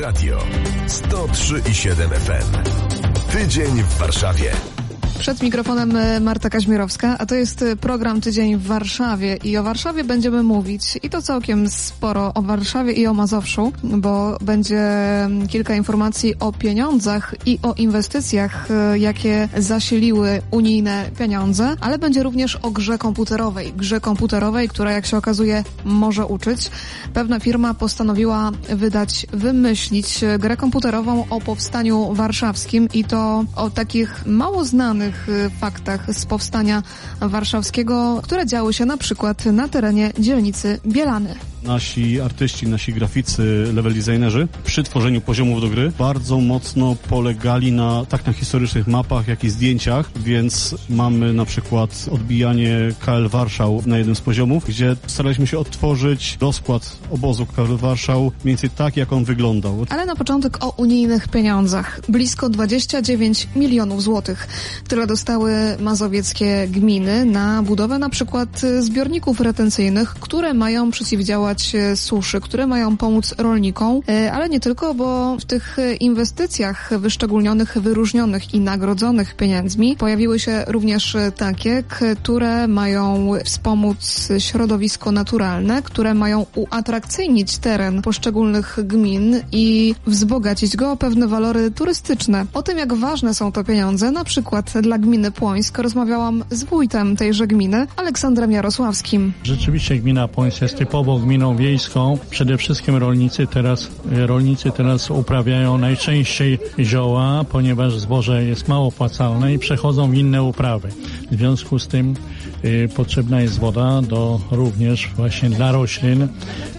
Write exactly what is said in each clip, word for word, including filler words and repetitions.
Radio sto trzy i siedem F M. Tydzień w Warszawie. Przed mikrofonem Marta Kaźmierowska, a to jest program Tydzień w Warszawie i o Warszawie będziemy mówić i to całkiem sporo o Warszawie i o Mazowszu, bo będzie kilka informacji o pieniądzach i o inwestycjach, jakie zasiliły unijne pieniądze, ale będzie również o grze komputerowej. Grze komputerowej, która jak się okazuje może uczyć. Pewna firma postanowiła wydać, wymyślić grę komputerową o powstaniu warszawskim i to o takich mało znanych faktach z powstania warszawskiego, które działy się na przykład na terenie dzielnicy Bielany. Nasi artyści, nasi graficy, level designerzy przy tworzeniu poziomów do gry bardzo mocno polegali na tak na historycznych mapach, jak i zdjęciach, więc mamy na przykład odbijanie K L Warszał na jednym z poziomów, gdzie staraliśmy się odtworzyć rozkład obozu K L Warszał mniej więcej tak, jak on wyglądał. Ale na początek o unijnych pieniądzach. Blisko dwadzieścia dziewięć milionów złotych. Tyle dostały mazowieckie gminy na budowę na przykład zbiorników retencyjnych, które mają przeciwdziałać suszy, które mają pomóc rolnikom, ale nie tylko, bo w tych inwestycjach wyszczególnionych, wyróżnionych i nagrodzonych pieniędzmi pojawiły się również takie, które mają wspomóc środowisko naturalne, które mają uatrakcyjnić teren poszczególnych gmin i wzbogacić go o pewne walory turystyczne. O tym, jak ważne są to pieniądze, na przykład dla gminy Płońsk, rozmawiałam z wójtem tejże gminy, Aleksandrem Jarosławskim. Rzeczywiście gmina Płońsk jest typowo gminą wiejską. Przede wszystkim rolnicy teraz, rolnicy teraz uprawiają najczęściej zioła, ponieważ zboże jest mało opłacalne i przechodzą w inne uprawy. W związku z tym y, potrzebna jest woda do również właśnie dla roślin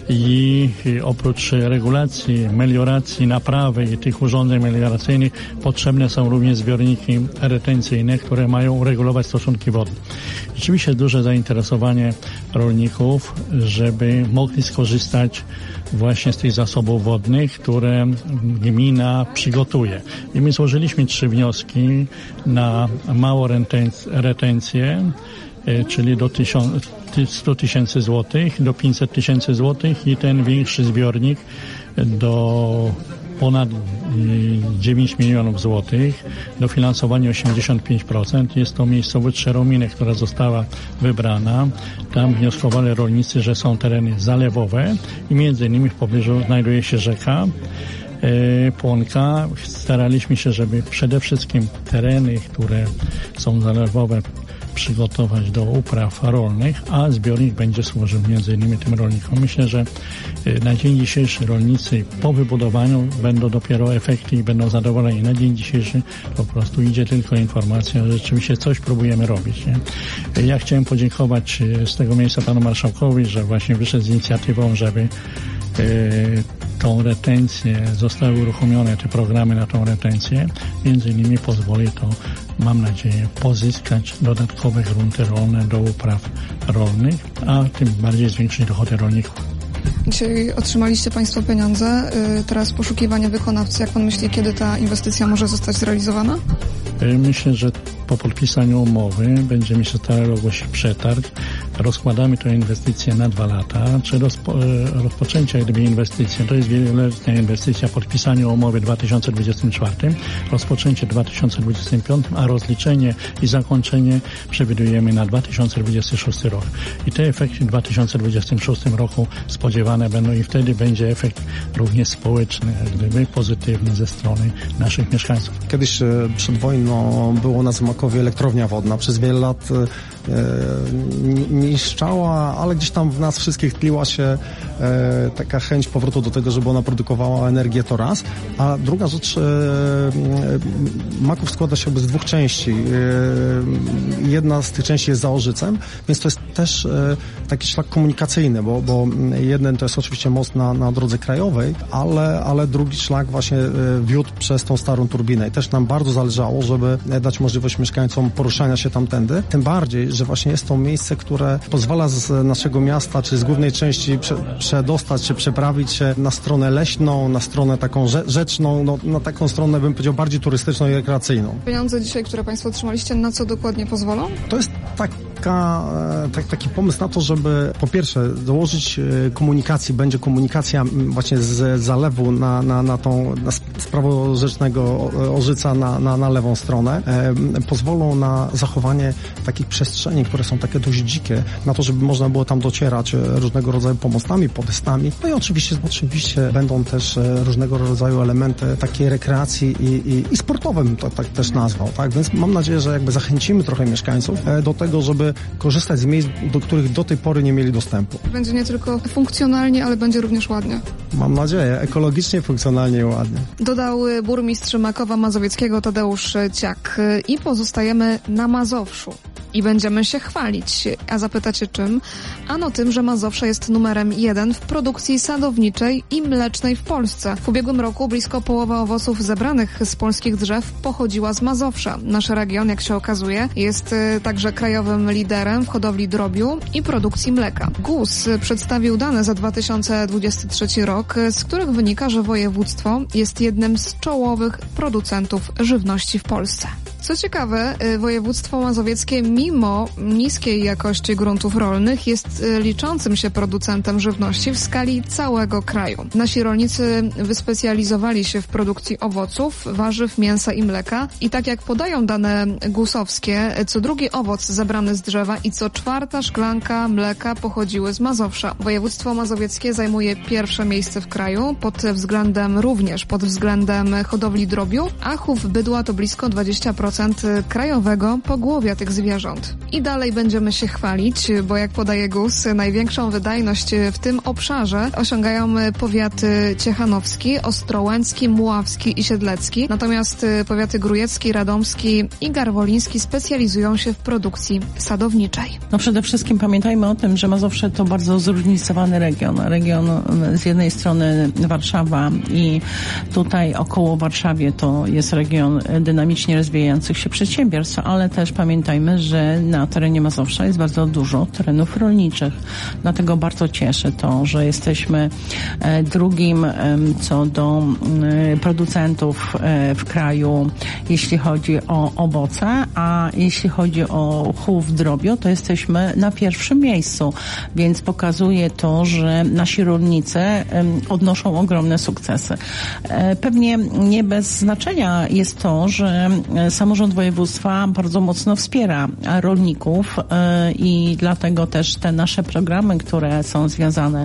i y, oprócz regulacji, melioracji, naprawy i tych urządzeń melioracyjnych potrzebne są również zbiorniki retencyjne, które mają uregulować stosunki wodne. Rzeczywiście duże zainteresowanie rolników, żeby mogli skorzystać właśnie z tych zasobów wodnych, które gmina przygotuje. I my złożyliśmy trzy wnioski na małą retencję, czyli do stu tysięcy złotych, do pięćset tysięcy złotych i ten większy zbiornik do ponad dziewięć milionów złotych, dofinansowanie osiemdziesiąt pięć procent. Jest to miejscowość Szerominy, która została wybrana. Tam wnioskowali rolnicy, że są tereny zalewowe i między innymi w pobliżu znajduje się rzeka e, Płonka. Staraliśmy się, żeby przede wszystkim tereny, które są zalewowe, przygotować do upraw rolnych, a zbiornik będzie służył między innymi tym rolnikom. Myślę, że na dzień dzisiejszy rolnicy po wybudowaniu będą dopiero efekty i będą zadowoleni. Na dzień dzisiejszy po prostu idzie tylko informacja, że rzeczywiście coś próbujemy robić. Nie? Ja chciałem podziękować z tego miejsca panu marszałkowi, że właśnie wyszedł z inicjatywą, żeby tą retencję, zostały uruchomione te programy na tą retencję. Między innymi pozwoli to, mam nadzieję, pozyskać dodatkowe grunty rolne do upraw rolnych, a tym bardziej zwiększyć dochody rolników. Dzisiaj otrzymaliście państwo pieniądze, teraz poszukiwanie wykonawcy. Jak pan myśli, kiedy ta inwestycja może zostać zrealizowana? Myślę, że po podpisaniu umowy będziemy się starali ogłosić przetarg. Rozkładamy tę inwestycję na dwa lata. Czy rozpo, rozpoczęcie gdyby inwestycji, to jest wieloletnia inwestycja, podpisaniu umowy w dwa tysiące dwudziestym czwartym, rozpoczęcie w dwa tysiące dwudziestym piątym, a rozliczenie i zakończenie przewidujemy na dwa tysiące dwudziesty szósty rok. I te efekty w dwa tysiące dwudziestym szóstym roku spodziewane będą i wtedy będzie efekt również społeczny, jak gdyby pozytywny ze strony naszych mieszkańców. Kiedyś przed wojną było na Zmakowie elektrownia wodna. Przez wiele lat niszczała, ale gdzieś tam w nas wszystkich tliła się e, taka chęć powrotu do tego, żeby ona produkowała energię, to raz. A druga rzecz, e, Maków składa się z dwóch części. E, jedna z tych części jest za Orzycem, więc to jest też e, taki szlak komunikacyjny, bo, bo jeden to jest oczywiście most na, na drodze krajowej, ale, ale drugi szlak właśnie e, wiódł przez tą starą turbinę. I też nam bardzo zależało, żeby dać możliwość mieszkańcom poruszania się tamtędy. Tym bardziej, że właśnie jest to miejsce, które pozwala z naszego miasta, czy z głównej części prze, przedostać się, przeprawić się na stronę leśną, na stronę taką rzeczną, no, na taką stronę, bym powiedział, bardziej turystyczną i rekreacyjną. Pieniądze dzisiaj, które państwo otrzymaliście, na co dokładnie pozwolą? To jest tak taka, tak, taki pomysł na to, żeby po pierwsze dołożyć komunikacji, będzie komunikacja właśnie z zalewu na, na, na tą, na z praworzecznego Orzyca na, na, na lewą stronę, e, pozwolą na zachowanie takich przestrzeni, które są takie dość dzikie, na to, żeby można było tam docierać różnego rodzaju pomostami, podestami. No i oczywiście, oczywiście będą też różnego rodzaju elementy takiej rekreacji i, i, i sportowe bym to tak też nazwał, tak? Więc mam nadzieję, że jakby zachęcimy trochę mieszkańców do tego, żeby korzystać z miejsc, do których do tej pory nie mieli dostępu. Będzie nie tylko funkcjonalnie, ale będzie również ładnie. Mam nadzieję, ekologicznie, funkcjonalnie i ładnie. Dodał burmistrz Makowa Mazowieckiego Tadeusz Ciak. I pozostajemy na Mazowszu. I będziemy się chwalić. A zapytacie czym? Ano tym, że Mazowsze jest numerem jeden w produkcji sadowniczej i mlecznej w Polsce. W ubiegłym roku blisko połowa owoców zebranych z polskich drzew pochodziła z Mazowsza. Nasz region, jak się okazuje, jest także krajowym liderem w hodowli drobiu i produkcji mleka. G U S przedstawił dane za dwa tysiące dwudziesty trzeci rok, z których wynika, że województwo jest jednym z czołowych producentów żywności w Polsce. Co ciekawe, województwo mazowieckie mimo niskiej jakości gruntów rolnych jest liczącym się producentem żywności w skali całego kraju. Nasi rolnicy wyspecjalizowali się w produkcji owoców, warzyw, mięsa i mleka i tak jak podają dane gusowskie, co drugi owoc zebrany z drzewa i co czwarta szklanka mleka pochodziły z Mazowsza. Województwo mazowieckie zajmuje pierwsze miejsce w kraju pod względem również pod względem hodowli drobiu, a chów bydła to blisko dwadzieścia procent krajowego pogłowia tych zwierząt. I dalej będziemy się chwalić, bo jak podaje G U S, największą wydajność w tym obszarze osiągają powiaty ciechanowski, ostrołęcki, muławski i siedlecki, natomiast powiaty grójecki, radomski i garwoliński specjalizują się w produkcji sadowniczej. No przede wszystkim pamiętajmy o tym, że Mazowsze to bardzo zróżnicowany region. Region z jednej strony Warszawa i tutaj około Warszawie to jest region dynamicznie rozwijający się przedsiębiorstw, ale też pamiętajmy, że na terenie Mazowsza jest bardzo dużo terenów rolniczych. Dlatego bardzo cieszy to, że jesteśmy drugim co do producentów w kraju, jeśli chodzi o owoce, a jeśli chodzi o chów drobiu, to jesteśmy na pierwszym miejscu, więc pokazuje to, że nasi rolnicy odnoszą ogromne sukcesy. Pewnie nie bez znaczenia jest to, że samorząd województwa bardzo mocno wspiera rolników i dlatego też te nasze programy, które są związane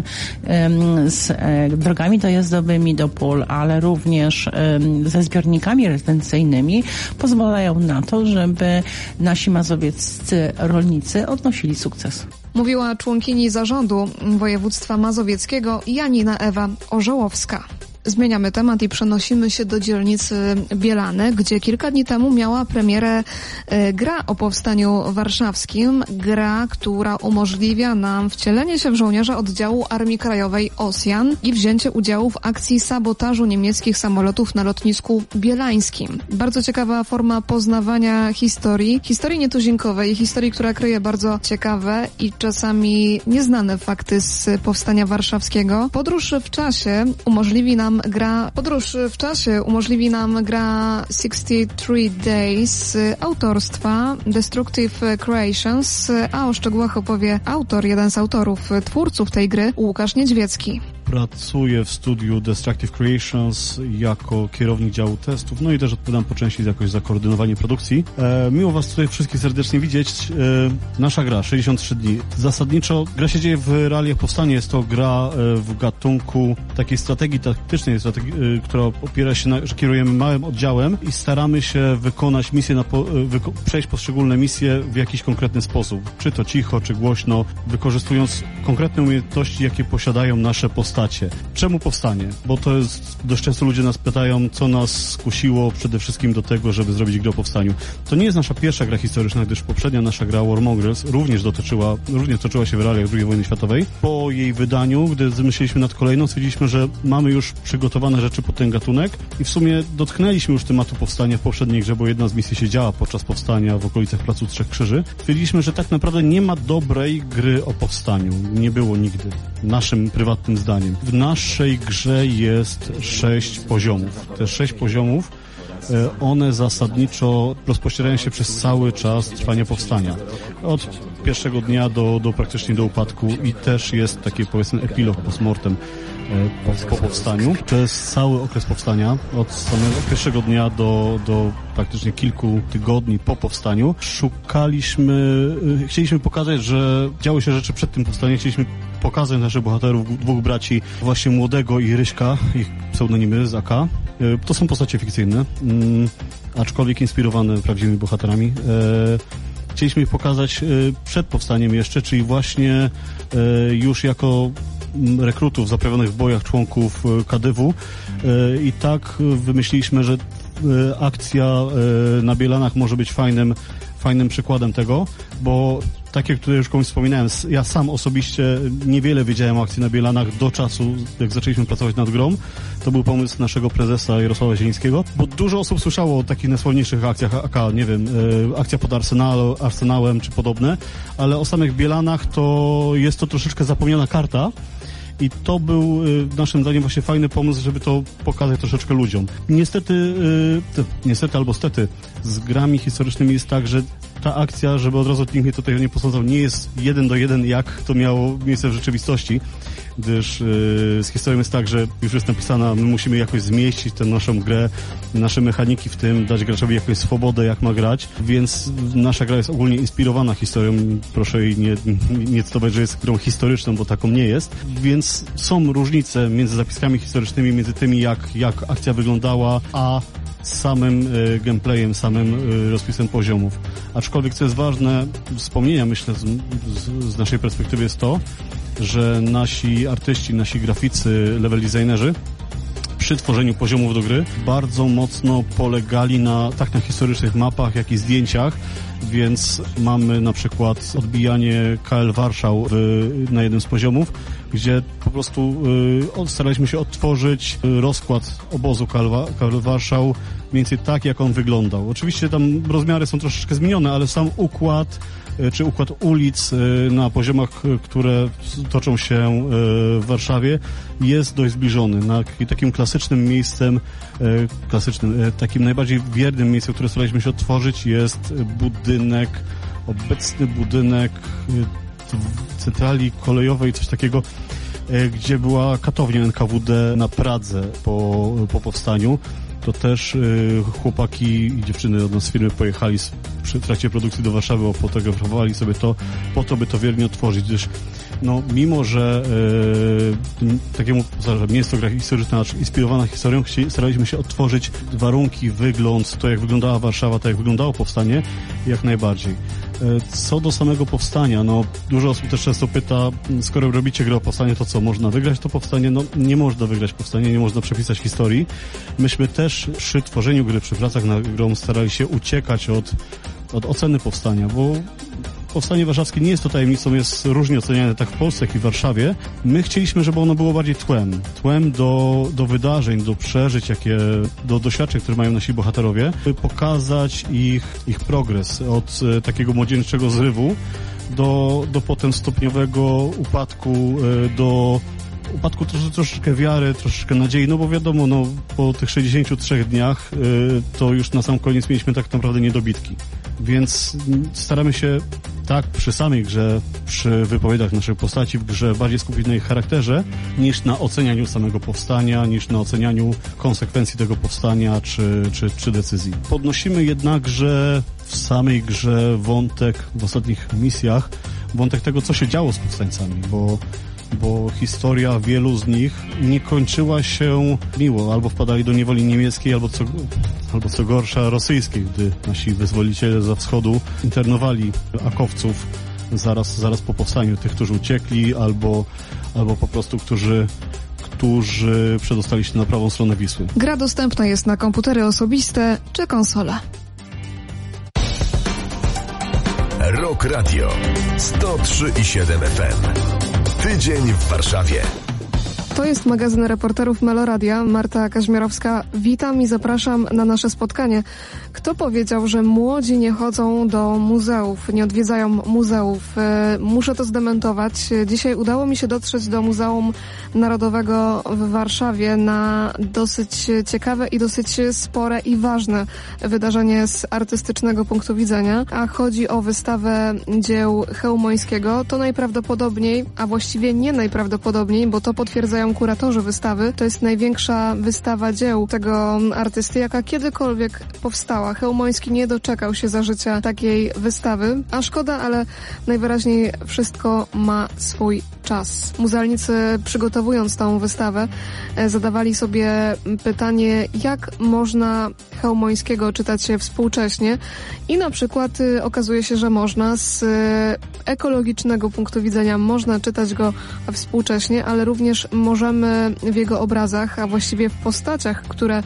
z drogami dojazdowymi do pól, ale również ze zbiornikami retencyjnymi pozwalają na to, żeby nasi mazowieccy rolnicy odnosili sukces. Mówiła członkini zarządu województwa mazowieckiego Janina Ewa Orzełowska. Zmieniamy temat i przenosimy się do dzielnicy Bielany, gdzie kilka dni temu miała premierę e, gra o powstaniu warszawskim. Gra, która umożliwia nam wcielenie się w żołnierza oddziału Armii Krajowej Osjan i wzięcie udziału w akcji sabotażu niemieckich samolotów na lotnisku bielańskim. Bardzo ciekawa forma poznawania historii, historii nietuzinkowej, historii, która kryje bardzo ciekawe i czasami nieznane fakty z powstania warszawskiego. Podróż w czasie umożliwi nam gra, podróż w czasie umożliwi nam gra sixty three days autorstwa Destructive Creations, a o szczegółach opowie autor, jeden z autorów, twórców tej gry, Łukasz Niedźwiecki. Pracuję w studiu Destructive Creations jako kierownik działu testów, no i też odpowiadam po części jakoś za koordynowanie produkcji. E, miło Was tutaj wszystkich serdecznie widzieć. E, nasza gra, sześćdziesiąt trzy dni. Zasadniczo gra się dzieje w realiach powstania. Jest to gra e, w gatunku takiej strategii taktycznej, strategii, e, która opiera się na, że kierujemy małym oddziałem i staramy się wykonać misję, na po, e, wyko- przejść poszczególne misje w jakiś konkretny sposób. Czy to cicho, czy głośno, wykorzystując konkretne umiejętności, jakie posiadają nasze postacie. Czemu powstanie? Bo to jest, dość często ludzie nas pytają, co nas skusiło przede wszystkim do tego, żeby zrobić grę o powstaniu. To nie jest nasza pierwsza gra historyczna, gdyż poprzednia nasza gra Warmongers również dotyczyła, również toczyła się w realiach drugiej wojny światowej. Po jej wydaniu, gdy zmyśliliśmy nad kolejną, stwierdziliśmy, że mamy już przygotowane rzeczy pod ten gatunek i w sumie dotknęliśmy już tematu powstania w poprzedniej grze, bo jedna z misji się działa podczas powstania w okolicach Placu Trzech Krzyży. Stwierdziliśmy, że tak naprawdę nie ma dobrej gry o powstaniu. Nie było nigdy. Naszym prywatnym zdaniem. W naszej grze jest sześć poziomów. Te sześć poziomów, one zasadniczo rozpościerają się przez cały czas trwania powstania. Od pierwszego dnia do, do praktycznie do upadku i też jest taki, powiedzmy, epilog postmortem po, po powstaniu. To jest cały okres powstania, od samego pierwszego dnia do, do praktycznie kilku tygodni po powstaniu. Szukaliśmy, chcieliśmy pokazać, że działy się rzeczy przed tym powstaniem, chcieliśmy pokazać naszych bohaterów, dwóch braci, właśnie Młodego i Ryśka, ich pseudonimy z A K. To są postacie fikcyjne, aczkolwiek inspirowane prawdziwymi bohaterami. Chcieliśmy ich pokazać przed powstaniem jeszcze, czyli właśnie już jako rekrutów zaprawionych w bojach, członków K D W, i tak wymyśliliśmy, że akcja na Bielanach może być fajnym, fajnym przykładem tego, bo tak jak tutaj już komuś wspominałem, ja sam osobiście niewiele wiedziałem o akcji na Bielanach do czasu, jak zaczęliśmy pracować nad grą. To był pomysł naszego prezesa Jarosława Zielińskiego, bo dużo osób słyszało o takich najsławniejszych akcjach A K, nie wiem, e, akcja pod Arsenalu, Arsenałem czy podobne, ale o samych Bielanach to jest to troszeczkę zapomniana karta. I to był y, naszym zdaniem właśnie fajny pomysł, żeby to pokazać troszeczkę ludziom. Niestety, y, niestety albo stety, z grami historycznymi jest tak, że ta akcja, żeby od razu nikt mnie tutaj nie posądzał, nie jest jeden do jeden, jak to miało miejsce w rzeczywistości, gdyż yy, z historią jest tak, że już jest napisana, my musimy jakoś zmieścić tę naszą grę, nasze mechaniki w tym, dać graczowi jakąś swobodę, jak ma grać, więc nasza gra jest ogólnie inspirowana historią, proszę jej nie, nie cytować, że jest grą historyczną, bo taką nie jest, więc są różnice między zapiskami historycznymi, między tymi, jak, jak akcja wyglądała, a samym y, gameplayem, samym y, rozpisem poziomów. Aczkolwiek, co jest ważne, wspomnienia, myślę, z, z, z naszej perspektywy jest to, że nasi artyści, nasi graficy, level designerzy przy tworzeniu poziomów do gry bardzo mocno polegali na tak na historycznych mapach, jak i zdjęciach, więc mamy na przykład odbijanie K L Warszał w, na jednym z poziomów, gdzie po prostu y, staraliśmy się odtworzyć rozkład obozu K L Warszał mniej więcej tak, jak on wyglądał. Oczywiście tam rozmiary są troszeczkę zmienione, ale sam układ czy układ ulic na poziomach, które toczą się w Warszawie, jest dość zbliżony. Na takim klasycznym miejscem, klasycznym, takim najbardziej wiernym miejscem, które staraliśmy się odtworzyć, jest budynek, obecny budynek centrali kolejowej, coś takiego, gdzie była katownia N K W D na Pradze po, po powstaniu. To też y, chłopaki i dziewczyny od nas z firmy pojechali z, przy trakcie produkcji do Warszawy, fotografowali sobie to po to, by to wiernie otworzyć, gdyż no, mimo, że y, takiemu, że nie jest to gra historyczna, inspirowana historią, staraliśmy się odtworzyć warunki, wygląd, to jak wyglądała Warszawa, to jak wyglądało powstanie, jak najbardziej. Co do samego powstania, no dużo osób też często pyta, skoro robicie grę o powstaniu, to co, można wygrać to powstanie? No nie można wygrać powstania, nie można przepisać historii. Myśmy też przy tworzeniu gry, przy pracach nad grą starali się uciekać od, od oceny powstania, bo Powstanie Warszawskie nie jest to tajemnicą, jest różnie oceniane tak w Polsce, jak i w Warszawie. My chcieliśmy, żeby ono było bardziej tłem. Tłem do, do wydarzeń, do przeżyć, jakie, do doświadczeń, które mają nasi bohaterowie, by pokazać ich, ich progres od e, takiego młodzieńczego zrywu do, do potem stopniowego upadku, e, do upadku trosz, troszeczkę wiary, troszeczkę nadziei, no bo wiadomo, no po tych sześćdziesięciu trzech dniach e, to już na sam koniec mieliśmy tak naprawdę niedobitki. Więc staramy się tak przy samej grze, przy wypowiedziach naszych postaci w grze bardziej skupić na ich charakterze, niż na ocenianiu samego powstania, niż na ocenianiu konsekwencji tego powstania czy, czy, czy decyzji. Podnosimy jednakże w samej grze wątek w ostatnich misjach, wątek tego, co się działo z powstańcami, bo bo historia wielu z nich nie kończyła się miło. Albo wpadali do niewoli niemieckiej, albo co, albo co gorsza rosyjskiej, gdy nasi wyzwoliciele za wschodu internowali akowców zaraz, zaraz po powstaniu, tych, którzy uciekli, albo, albo po prostu, którzy którzy przedostali się na prawą stronę Wisły. Gra dostępna jest na komputery osobiste czy konsole. Rock Radio sto trzy i siedem F M. Tydzień w Warszawie. To jest magazyn reporterów Meloradia. Marta Kaźmierowska, witam i zapraszam na nasze spotkanie. Kto powiedział, że młodzi nie chodzą do muzeów, nie odwiedzają muzeów? Muszę to zdementować. Dzisiaj udało mi się dotrzeć do Muzeum Narodowego w Warszawie na dosyć ciekawe i dosyć spore i ważne wydarzenie z artystycznego punktu widzenia, a chodzi o wystawę dzieł Chełmońskiego. To najprawdopodobniej, a właściwie nie najprawdopodobniej, bo to potwierdzają kuratorzy wystawy. To jest największa wystawa dzieł tego artysty, jaka kiedykolwiek powstała. Chełmoński nie doczekał się za życia takiej wystawy, a szkoda, ale najwyraźniej wszystko ma swój czas. Muzealnicy, przygotowując tą wystawę, zadawali sobie pytanie, jak można Chełmońskiego czytać współcześnie i na przykład okazuje się, że można z ekologicznego punktu widzenia, można czytać go współcześnie, ale również możemy w jego obrazach, a właściwie w postaciach, które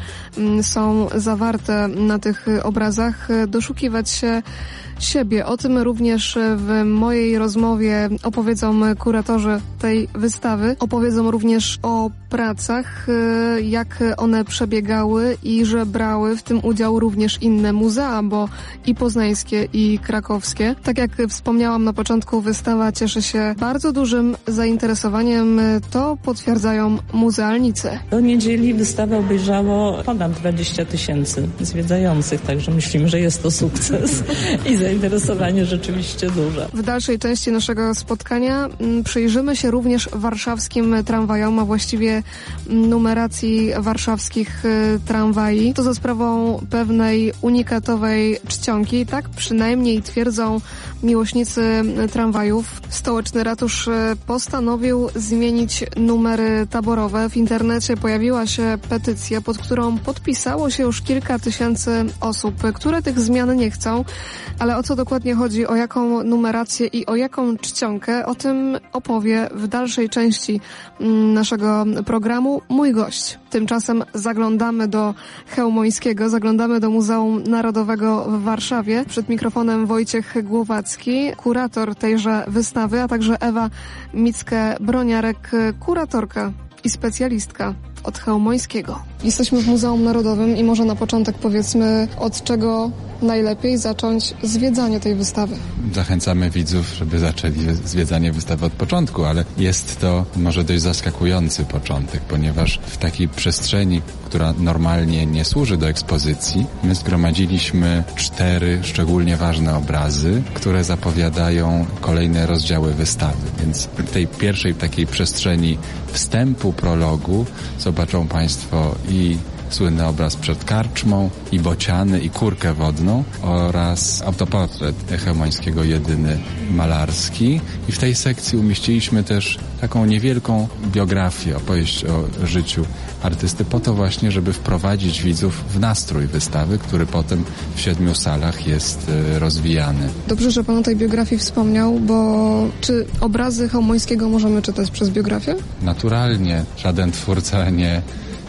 są zawarte na tych obrazach, doszukiwać się siebie. O tym również w mojej rozmowie opowiedzą kuratorzy tej wystawy. Opowiedzą również o pracach, jak one przebiegały i że brały w tym udział również inne muzea, bo i poznańskie, i krakowskie. Tak jak wspomniałam na początku, wystawa cieszy się bardzo dużym zainteresowaniem. To potwierdzają muzealnicy. Do niedzieli wystawę obejrzało ponad dwadzieścia tysięcy zwiedzających, także myślimy, że jest to sukces i zainteresowanie rzeczywiście duże. W dalszej części naszego spotkania przyjrzymy się również warszawskim tramwajom, a właściwie numeracji warszawskich tramwaji. To za sprawą pewnej unikatowej czcionki, tak przynajmniej twierdzą miłośnicy tramwajów. Stołeczny ratusz postanowił zmienić numery taborowe. W internecie pojawiła się petycja, pod którą podpisało się już kilka tysięcy osób, które tych zmian nie chcą, ale o co dokładnie chodzi, o jaką numerację i o jaką czcionkę, o tym opowie w dalszej części naszego programu mój gość. Tymczasem zaglądamy do Chełmońskiego, zaglądamy do Muzeum Narodowego w Warszawie. Przed mikrofonem Wojciech Głowacki, kurator tejże wystawy, a także Ewa Mickę-Broniarek, kuratorka i specjalistka od Chełmońskiego. Jesteśmy w Muzeum Narodowym i może na początek powiedzmy, od czego najlepiej zacząć zwiedzanie tej wystawy. Zachęcamy widzów, żeby zaczęli zwiedzanie wystawy od początku, ale jest to może dość zaskakujący początek, ponieważ w takiej przestrzeni, która normalnie nie służy do ekspozycji, my zgromadziliśmy cztery szczególnie ważne obrazy, które zapowiadają kolejne rozdziały wystawy. Więc w tej pierwszej takiej przestrzeni wstępu, prologu zobaczą Państwo i słynny obraz przed karczmą, i bociany, i kurkę wodną oraz autoportret Chełmońskiego, jedyny malarski. I w tej sekcji umieściliśmy też taką niewielką biografię, opowieść o życiu artysty, po to właśnie, żeby wprowadzić widzów w nastrój wystawy, który potem w siedmiu salach jest rozwijany. Dobrze, że Pan o tej biografii wspomniał, bo czy obrazy Chełmońskiego możemy czytać przez biografię? Naturalnie. Żaden twórca nie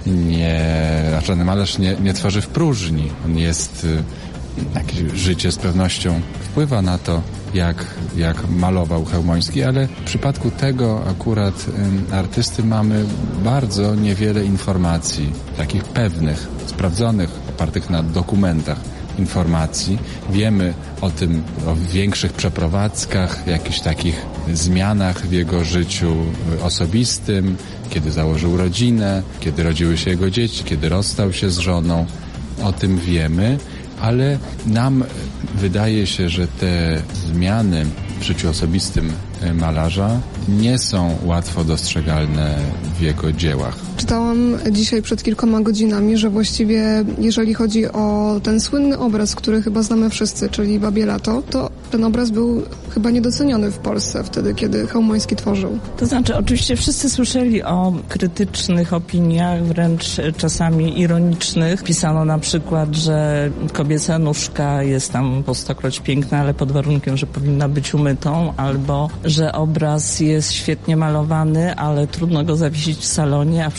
nie, a żaden malarz nie, nie tworzy w próżni. On jest, jakieś życie z pewnością wpływa na to, jak, jak malował Chełmoński, ale w przypadku tego akurat y, artysty mamy bardzo niewiele informacji, takich pewnych, sprawdzonych, opartych na dokumentach informacji. Wiemy o tym, o większych przeprowadzkach, jakichś takich zmianach w jego życiu osobistym, kiedy założył rodzinę, kiedy rodziły się jego dzieci, kiedy rozstał się z żoną. O tym wiemy, ale nam wydaje się, że te zmiany w życiu osobistym malarza nie są łatwo dostrzegalne w jego dziełach. Czytałam dzisiaj przed kilkoma godzinami, że właściwie jeżeli chodzi o ten słynny obraz, który chyba znamy wszyscy, czyli Babie Lato, to ten obraz był chyba niedoceniony w Polsce wtedy, kiedy Chełmoński tworzył. To znaczy, oczywiście wszyscy słyszeli o krytycznych opiniach, wręcz czasami ironicznych. Pisano na przykład, że kobieca nóżka jest tam po stokroć piękna, ale pod warunkiem, że powinna być umytą, albo że obraz jest świetnie malowany, ale trudno go zawiesić w salonie, a w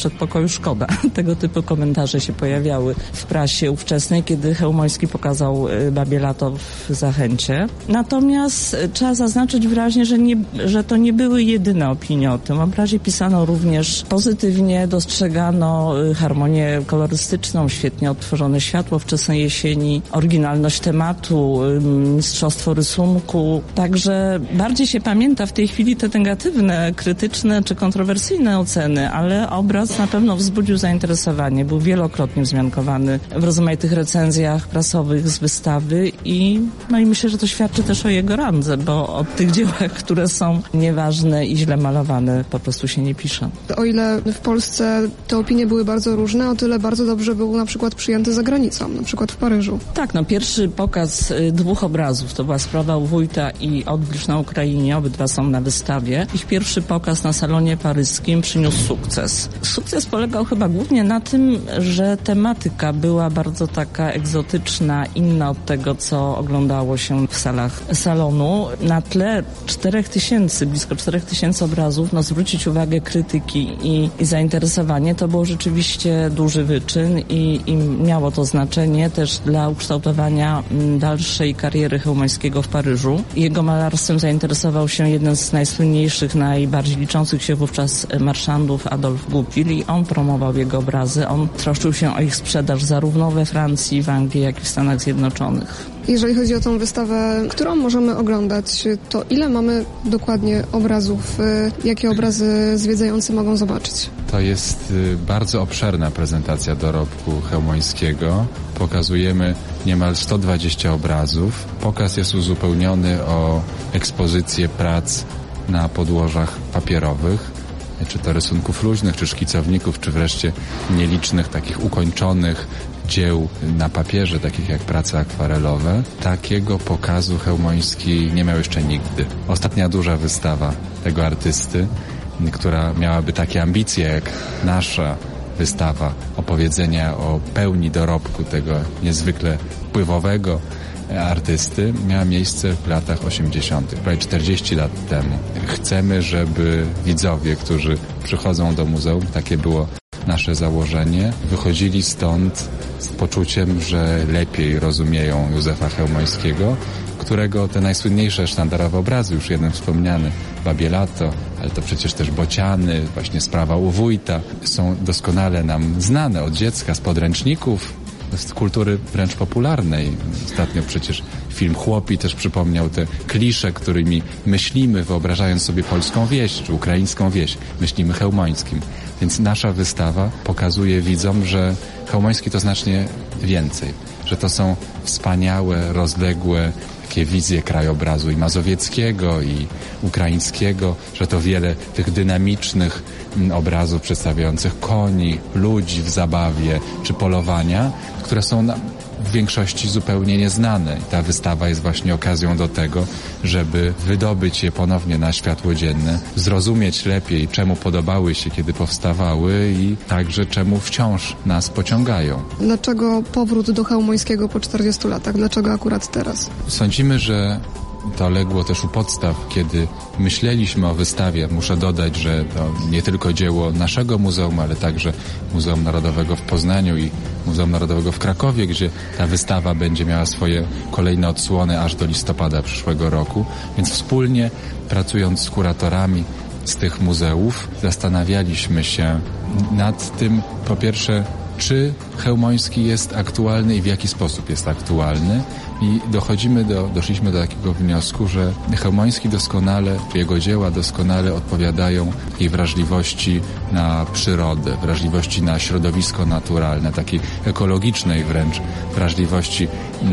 przedpokoju szkoda. Tego typu komentarze się pojawiały w prasie ówczesnej, kiedy Chełmoński pokazał Babie Lato w Zachęcie. Natomiast trzeba zaznaczyć wyraźnie, że, nie, że to nie były jedyne opinie o tym obrazie. Pisano również pozytywnie, dostrzegano harmonię kolorystyczną, świetnie odtworzone światło wczesnej jesieni, oryginalność tematu, mistrzostwo rysunku. Także bardziej się pamięta w tej chwili te negatywne, krytyczne czy kontrowersyjne oceny, ale obraz na pewno wzbudził zainteresowanie. Był wielokrotnie wzmiankowany w rozmaitych recenzjach prasowych z wystawy i no i myślę, że to świadczy też o jego randze, bo o tych dziełach, które są nieważne i źle malowane, po prostu się nie pisze. O ile w Polsce te opinie były bardzo różne, o tyle bardzo dobrze był na przykład przyjęty za granicą, na przykład w Paryżu. Tak, no pierwszy pokaz dwóch obrazów, to była Sprawa u wójta i Odblisk na Ukrainie, obydwa są na wystawie. Ich pierwszy pokaz na salonie paryskim przyniósł sukces. Sukces polegał chyba głównie na tym, że tematyka była bardzo taka egzotyczna, inna od tego, co oglądało się w salach salonu. Na tle czterech tysięcy, blisko czterech tysięcy obrazów, no zwrócić uwagę krytyki i, i zainteresowanie, to był rzeczywiście duży wyczyn i, i miało to znaczenie też dla ukształtowania dalszej kariery Chełmońskiego w Paryżu. Jego malarstwem zainteresował się jeden z najsłynniejszych, najbardziej liczących się wówczas marszandów, Adolf Goupil, i on promował jego obrazy. On troszczył się o ich sprzedaż zarówno we Francji, w Anglii, jak i w Stanach Zjednoczonych. Jeżeli chodzi o tą wystawę, którą możemy oglądać, to ile mamy dokładnie obrazów? Jakie obrazy zwiedzający mogą zobaczyć? To jest bardzo obszerna prezentacja dorobku Chełmońskiego. Pokazujemy niemal sto dwadzieścia obrazów. Pokaz jest uzupełniony o ekspozycję prac na podłożach papierowych, czy to rysunków luźnych, czy szkicowników, czy wreszcie nielicznych takich ukończonych dzieł na papierze, takich jak prace akwarelowe. Takiego pokazu Chełmoński nie miał jeszcze nigdy. Ostatnia duża wystawa tego artysty, która miałaby takie ambicje jak nasza wystawa opowiedzenia o pełni dorobku tego niezwykle wpływowego artysty, miała miejsce w latach osiemdziesiątych, prawie czterdzieści lat temu. Chcemy, żeby widzowie, którzy przychodzą do muzeum, takie było nasze założenie, wychodzili stąd z poczuciem, że lepiej rozumieją Józefa Chełmońskiego, którego te najsłynniejsze sztandarowe obrazy, już jeden wspomniany, Babie Lato, ale to przecież też Bociany, właśnie Sprawa u wójta, są doskonale nam znane od dziecka, z podręczników, z kultury wręcz popularnej. Ostatnio przecież film Chłopi też przypomniał te klisze, którymi myślimy, wyobrażając sobie polską wieś, czy ukraińską wieś. Myślimy Chełmońskim. Więc nasza wystawa pokazuje widzom, że Chełmoński to znacznie więcej. Że to są wspaniałe, rozległe takie wizje krajobrazu i mazowieckiego, i ukraińskiego, że to wiele tych dynamicznych obrazów przedstawiających koni, ludzi w zabawie czy polowania, które są na, w większości zupełnie nieznane. I ta wystawa jest właśnie okazją do tego, żeby wydobyć je ponownie na światło dzienne, zrozumieć lepiej, czemu podobały się, kiedy powstawały i także czemu wciąż nas pociągają. Dlaczego powrót do Chełmońskiego po czterdziestu latach? Dlaczego akurat teraz? Sądzimy, że to legło też u podstaw, kiedy myśleliśmy o wystawie. Muszę dodać, że to nie tylko dzieło naszego muzeum, ale także Muzeum Narodowego w Poznaniu i Muzeum Narodowego w Krakowie, gdzie ta wystawa będzie miała swoje kolejne odsłony aż do listopada przyszłego roku. Więc wspólnie, pracując z kuratorami z tych muzeów, zastanawialiśmy się nad tym, po pierwsze, czy Chełmoński jest aktualny i w jaki sposób jest aktualny. I dochodzimy do, doszliśmy do takiego wniosku, że Chełmoński doskonale, jego dzieła doskonale odpowiadają takiej wrażliwości na przyrodę, wrażliwości na środowisko naturalne, takiej ekologicznej wręcz wrażliwości,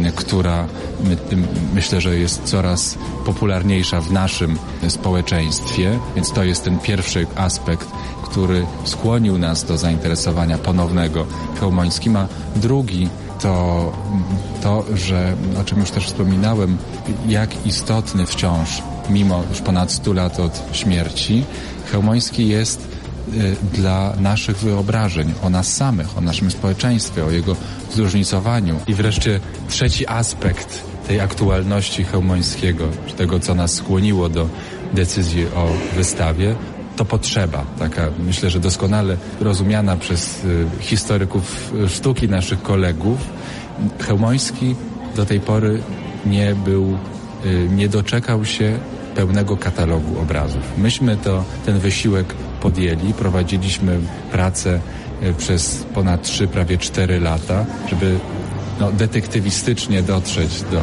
która my, myślę, że jest coraz popularniejsza w naszym społeczeństwie. Więc to jest ten pierwszy aspekt, który skłonił nas do zainteresowania ponownego Chełmońskim, a drugi to to, że, o czym już też wspominałem, jak istotny wciąż, mimo już ponad stu lat od śmierci, Chełmoński jest y, dla naszych wyobrażeń o nas samych, o naszym społeczeństwie, o jego zróżnicowaniu. I wreszcie trzeci aspekt tej aktualności Chełmońskiego, tego, co nas skłoniło do decyzji o wystawie, to potrzeba, taka myślę, że doskonale rozumiana przez historyków sztuki, naszych kolegów. Chełmoński do tej pory nie był, nie doczekał się pełnego katalogu obrazów. Myśmy to, ten wysiłek podjęli, prowadziliśmy pracę przez ponad trzy, prawie cztery lata, żeby no, detektywistycznie dotrzeć do,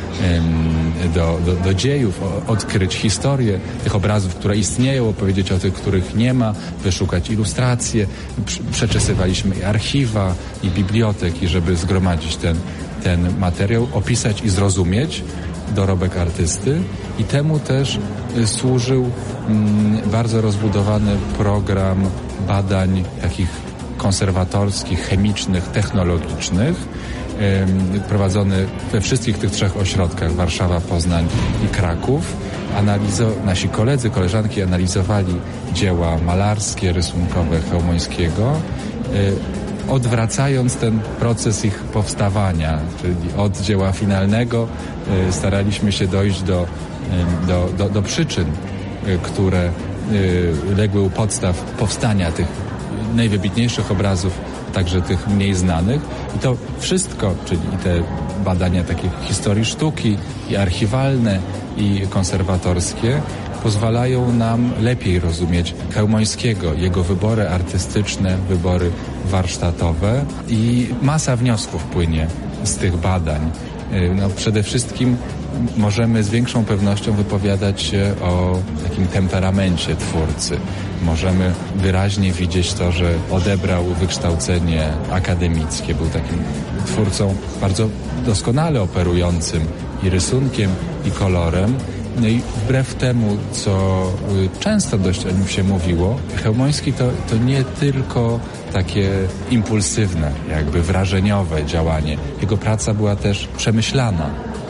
do, do, do dziejów, odkryć historię tych obrazów, które istnieją, opowiedzieć o tych, których nie ma, wyszukać ilustracje. Przeczesywaliśmy i archiwa, i biblioteki, żeby zgromadzić ten, ten materiał, opisać i zrozumieć dorobek artysty, i temu też służył mm, bardzo rozbudowany program badań takich konserwatorskich, chemicznych, technologicznych, ym, prowadzony we wszystkich tych trzech ośrodkach, Warszawa, Poznań i Kraków. Analizo- nasi koledzy, koleżanki analizowali dzieła malarskie, rysunkowe Chełmońskiego, y, odwracając ten proces ich powstawania, czyli od dzieła finalnego y, staraliśmy się dojść do, y, do, do, do przyczyn, y, które y, legły u podstaw powstania tych najwybitniejszych obrazów, także tych mniej znanych. I to wszystko, czyli te badania takie historii sztuki, i archiwalne, i konserwatorskie, pozwalają nam lepiej rozumieć Chełmońskiego, jego wybory artystyczne, wybory warsztatowe, i masa wniosków płynie z tych badań. No, przede wszystkim możemy z większą pewnością wypowiadać się o takim temperamencie twórcy. Możemy wyraźnie widzieć to, że odebrał wykształcenie akademickie, był takim twórcą bardzo doskonale operującym i rysunkiem, i kolorem. No i wbrew temu, co często dość o nim się mówiło, Chełmoński to, to nie tylko takie impulsywne, jakby wrażeniowe działanie. Jego praca była też przemyślana.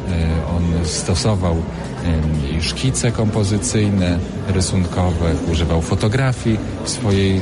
On stosował i szkice kompozycyjne, rysunkowe, używał fotografii w swojej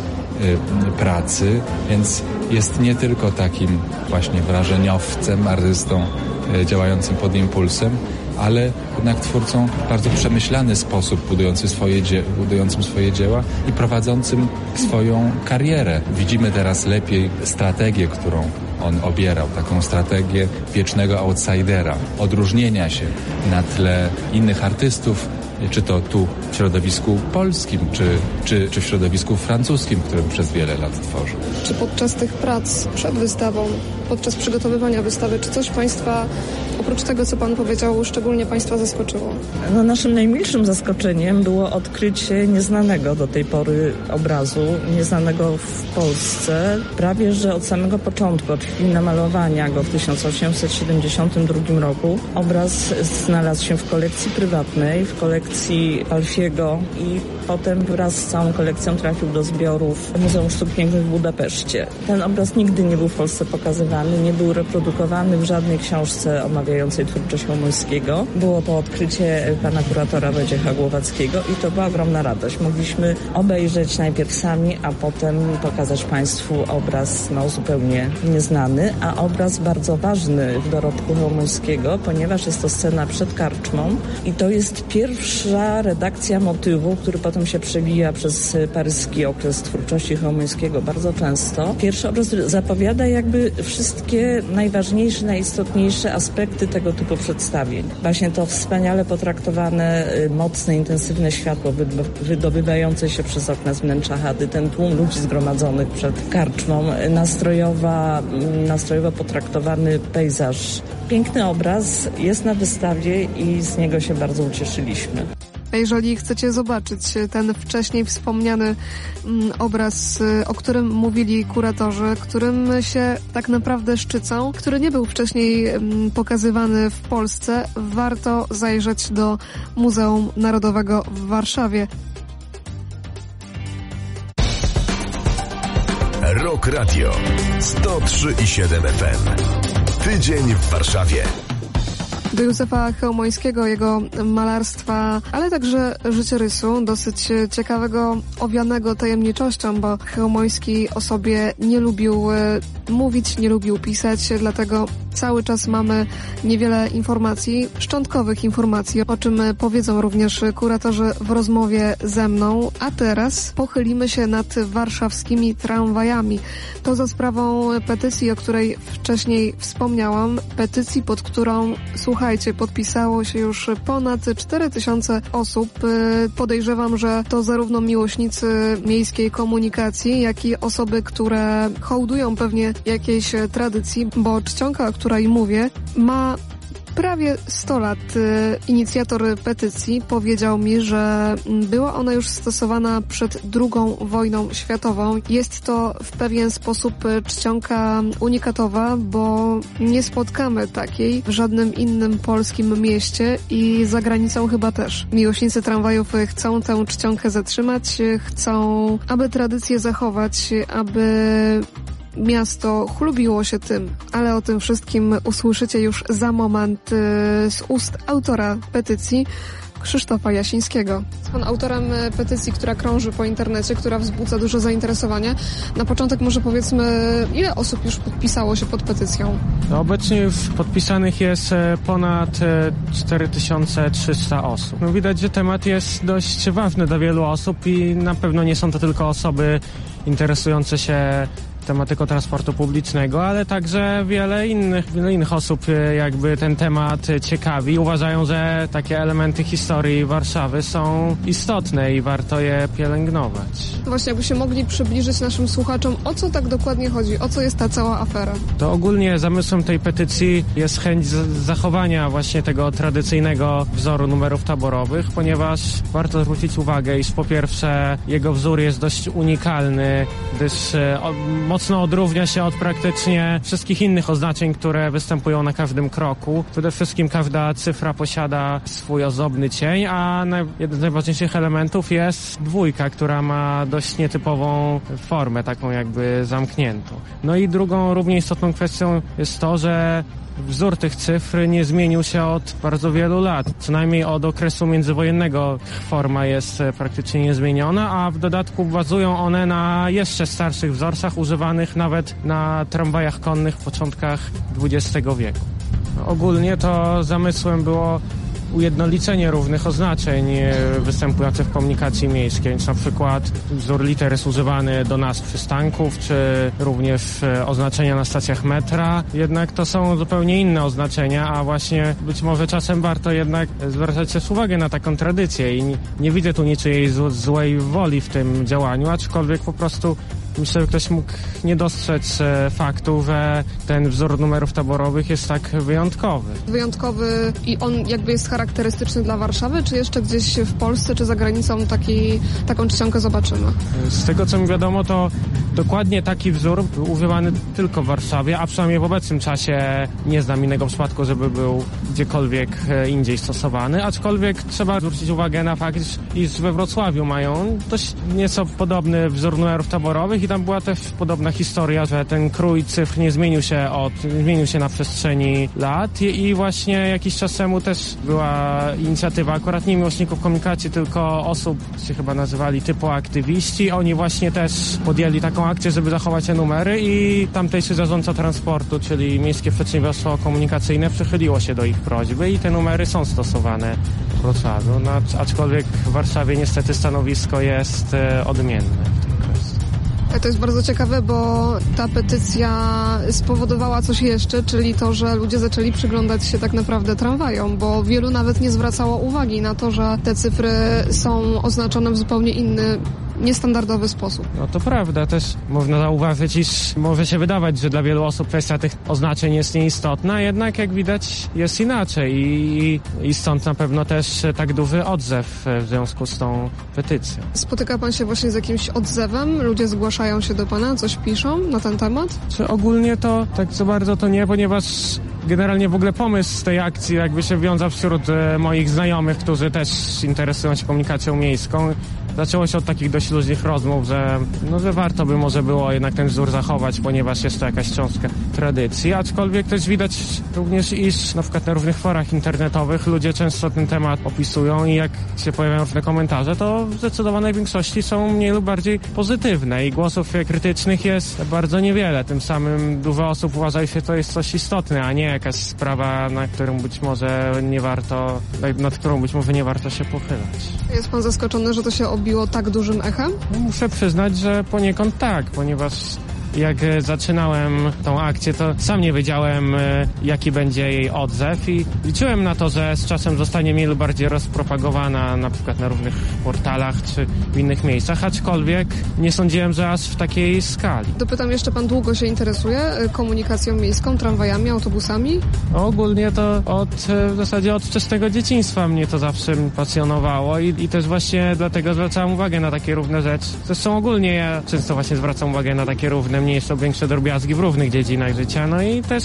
pracy, więc jest nie tylko takim właśnie wrażeniowcem, artystą działającym pod impulsem, ale jednak twórcą w bardzo przemyślany sposób, budujący swoje dzie- budującym swoje dzieła i prowadzącym swoją karierę. Widzimy teraz lepiej strategię, którą on obierał, taką strategię wiecznego outsidera, odróżnienia się na tle innych artystów, czy to tu w środowisku polskim, czy, czy, czy w środowisku francuskim, którym przez wiele lat tworzył. Czy podczas tych prac przed wystawą, podczas przygotowywania wystawy, czy coś Państwa, oprócz tego, co Pan powiedział, szczególnie Państwa zaskoczyło? No, naszym najmilszym zaskoczeniem było odkrycie nieznanego do tej pory obrazu, nieznanego w Polsce, prawie że od samego początku, od chwili namalowania go w tysiąc osiemset siedemdziesiątym drugim roku. Obraz znalazł się w kolekcji prywatnej, w kolekcji Alfiego, i potem wraz z całą kolekcją trafił do zbiorów Muzeum Sztuk Pięknych w Budapeszcie. Ten obraz nigdy nie był w Polsce pokazywany, nie był reprodukowany w żadnej książce omawiającej twórczość Chełmońskiego. Było to odkrycie pana kuratora Wojciecha Głowackiego i to była ogromna radość. Mogliśmy obejrzeć najpierw sami, a potem pokazać Państwu obraz no, zupełnie nieznany, a obraz bardzo ważny w dorobku Chełmońskiego, ponieważ jest to scena przed karczmą i to jest pierwsza redakcja motywu, który potem się przewija przez paryski okres twórczości Chełmońskiego bardzo często. Pierwszy obraz zapowiada jakby wszystkie najważniejsze, najistotniejsze aspekty tego typu przedstawień. Właśnie to wspaniale potraktowane, mocne, intensywne światło wydobywające się przez okna z wnętrza chaty, ten tłum ludzi zgromadzonych przed karczmą, nastrojowa, nastrojowo potraktowany pejzaż. Piękny obraz jest na wystawie i z niego się bardzo ucieszyliśmy. Jeżeli chcecie zobaczyć ten wcześniej wspomniany obraz, o którym mówili kuratorzy, którym się tak naprawdę szczycą, który nie był wcześniej pokazywany w Polsce, warto zajrzeć do Muzeum Narodowego w Warszawie. Rock Radio sto trzy i siedem F M. Tydzień w Warszawie. Do Józefa Chełmońskiego, jego malarstwa, ale także życiorysu, dosyć ciekawego, owianego tajemniczością, bo Chełmoński o sobie nie lubił mówić, nie lubił pisać, dlatego cały czas mamy niewiele informacji, szczątkowych informacji, o czym powiedzą również kuratorzy w rozmowie ze mną. A teraz pochylimy się nad warszawskimi tramwajami. To za sprawą petycji, o której wcześniej wspomniałam. Petycji, pod którą, słuchajcie, podpisało się już ponad cztery tysiące osób. Podejrzewam, że to zarówno miłośnicy miejskiej komunikacji, jak i osoby, które hołdują pewnie jakiejś tradycji, bo czcionka, o której mówię, ma prawie sto lat. Inicjator petycji powiedział mi, że była ona już stosowana przed drugą wojną światową. Jest to w pewien sposób czcionka unikatowa, bo nie spotkamy takiej w żadnym innym polskim mieście i za granicą chyba też. Miłośnicy tramwajów chcą tę czcionkę zatrzymać, chcą, aby tradycję zachować, aby miasto chlubiło się tym, ale o tym wszystkim usłyszycie już za moment z ust autora petycji, Krzysztofa Jasińskiego. Jest pan autorem petycji, która krąży po internecie, która wzbudza dużo zainteresowania. Na początek może powiedzmy, ile osób już podpisało się pod petycją? No, obecnie już podpisanych jest ponad cztery tysiące trzysta osób. No, widać, że temat jest dość ważny dla wielu osób i na pewno nie są to tylko osoby interesujące się tematyką transportu publicznego, ale także wiele innych, wiele innych osób jakby ten temat ciekawi. Uważają, że takie elementy historii Warszawy są istotne i warto je pielęgnować. Właśnie, jakbyście mogli przybliżyć naszym słuchaczom, o co tak dokładnie chodzi, o co jest ta cała afera? To ogólnie zamysłem tej petycji jest chęć zachowania właśnie tego tradycyjnego wzoru numerów taborowych, ponieważ warto zwrócić uwagę, iż po pierwsze jego wzór jest dość unikalny, gdyż mocno odróżnia się od praktycznie wszystkich innych oznaczeń, które występują na każdym kroku. Przede wszystkim każda cyfra posiada swój ozdobny cień, a jednym z najważniejszych elementów jest dwójka, która ma dość nietypową formę, taką jakby zamkniętą. No i drugą równie istotną kwestią jest to, że wzór tych cyfr nie zmienił się od bardzo wielu lat. Co najmniej od okresu międzywojennego forma jest praktycznie niezmieniona, a w dodatku bazują one na jeszcze starszych wzorcach używanych nawet na tramwajach konnych w początkach dwudziestego wieku. Ogólnie to zamysłem było ujednolicenie różnych oznaczeń występujących w komunikacji miejskiej, więc na przykład wzór liter jest używany do nazw przystanków, czy również oznaczenia na stacjach metra, jednak to są zupełnie inne oznaczenia, a właśnie być może czasem warto jednak zwracać też uwagę na taką tradycję i nie, nie widzę tu niczyjej złej woli w tym działaniu, aczkolwiek po prostu myślę, że ktoś mógł nie dostrzec e, faktu, że ten wzór numerów taborowych jest tak wyjątkowy. Wyjątkowy i on jakby jest charakterystyczny dla Warszawy, czy jeszcze gdzieś w Polsce, czy za granicą taki, taką czcionkę zobaczymy? Z tego, co mi wiadomo, to dokładnie taki wzór był używany tylko w Warszawie, a przynajmniej w obecnym czasie nie znam innego przypadku, żeby był gdziekolwiek indziej stosowany, aczkolwiek trzeba zwrócić uwagę na fakt, iż we Wrocławiu mają dość nieco podobny wzór numerów taborowych i tam była też podobna historia, że ten krój cyfr nie zmienił się od, nie zmienił się na przestrzeni lat i, i właśnie jakiś czas temu też była inicjatywa akurat nie miłośników komunikacji, tylko osób, się chyba nazywali typu aktywiści. Oni właśnie też podjęli taką akcję, żeby zachować te numery i tamtejszy zarządca transportu, czyli Miejskie Przedsiębiorstwo Komunikacyjne przychyliło się do ich prośby i te numery są stosowane w Wrocławiu. No, aczkolwiek w Warszawie niestety stanowisko jest e, odmienne. To jest bardzo ciekawe, bo ta petycja spowodowała coś jeszcze, czyli to, że ludzie zaczęli przyglądać się tak naprawdę tramwajom, bo wielu nawet nie zwracało uwagi na to, że te cyfry są oznaczone w zupełnie inny, niestandardowy sposób. No to prawda, też można zauważyć, iż może się wydawać, że dla wielu osób kwestia tych oznaczeń jest nieistotna, jednak jak widać jest inaczej i, i stąd na pewno też tak duży odzew w związku z tą petycją. Spotyka pan się właśnie z jakimś odzewem? Ludzie zgłaszają się do pana, coś piszą na ten temat? Czy ogólnie to tak za bardzo to nie, ponieważ generalnie w ogóle pomysł tej akcji jakby się wiązał wśród moich znajomych, którzy też interesują się komunikacją miejską. Zaczęło się od takich dość dość luźnych rozmów, że, no, że warto by może było jednak ten wzór zachować, ponieważ jest to jakaś cząstka tradycji, aczkolwiek też widać również, iż na przykład na różnych forach internetowych ludzie często ten temat opisują i jak się pojawiają różne komentarze, to w zdecydowanej większości są mniej lub bardziej pozytywne i głosów krytycznych jest bardzo niewiele. Tym samym dużo osób uważa, że to jest coś istotne, a nie jakaś sprawa, na którą być może nie warto, nad którą być może nie warto się pochylać. Jest pan zaskoczony, że to się obiło tak dużym echem? No, muszę przyznać, że poniekąd tak, ponieważ jak zaczynałem tą akcję, to sam nie wiedziałem, jaki będzie jej odzew i liczyłem na to, że z czasem zostanie mniej lub bardziej rozpropagowana na przykład na różnych portalach czy w innych miejscach, aczkolwiek nie sądziłem, że aż w takiej skali. Dopytam jeszcze, pan długo się interesuje komunikacją miejską, tramwajami, autobusami? Ogólnie to od, w zasadzie od wczesnego dzieciństwa mnie to zawsze pasjonowało i, i też właśnie dlatego zwracałem uwagę na takie różne rzeczy. Zresztą ogólnie ja często właśnie zwracam uwagę na takie różne mniejsze lub większe drobiazgi w różnych dziedzinach życia, no i też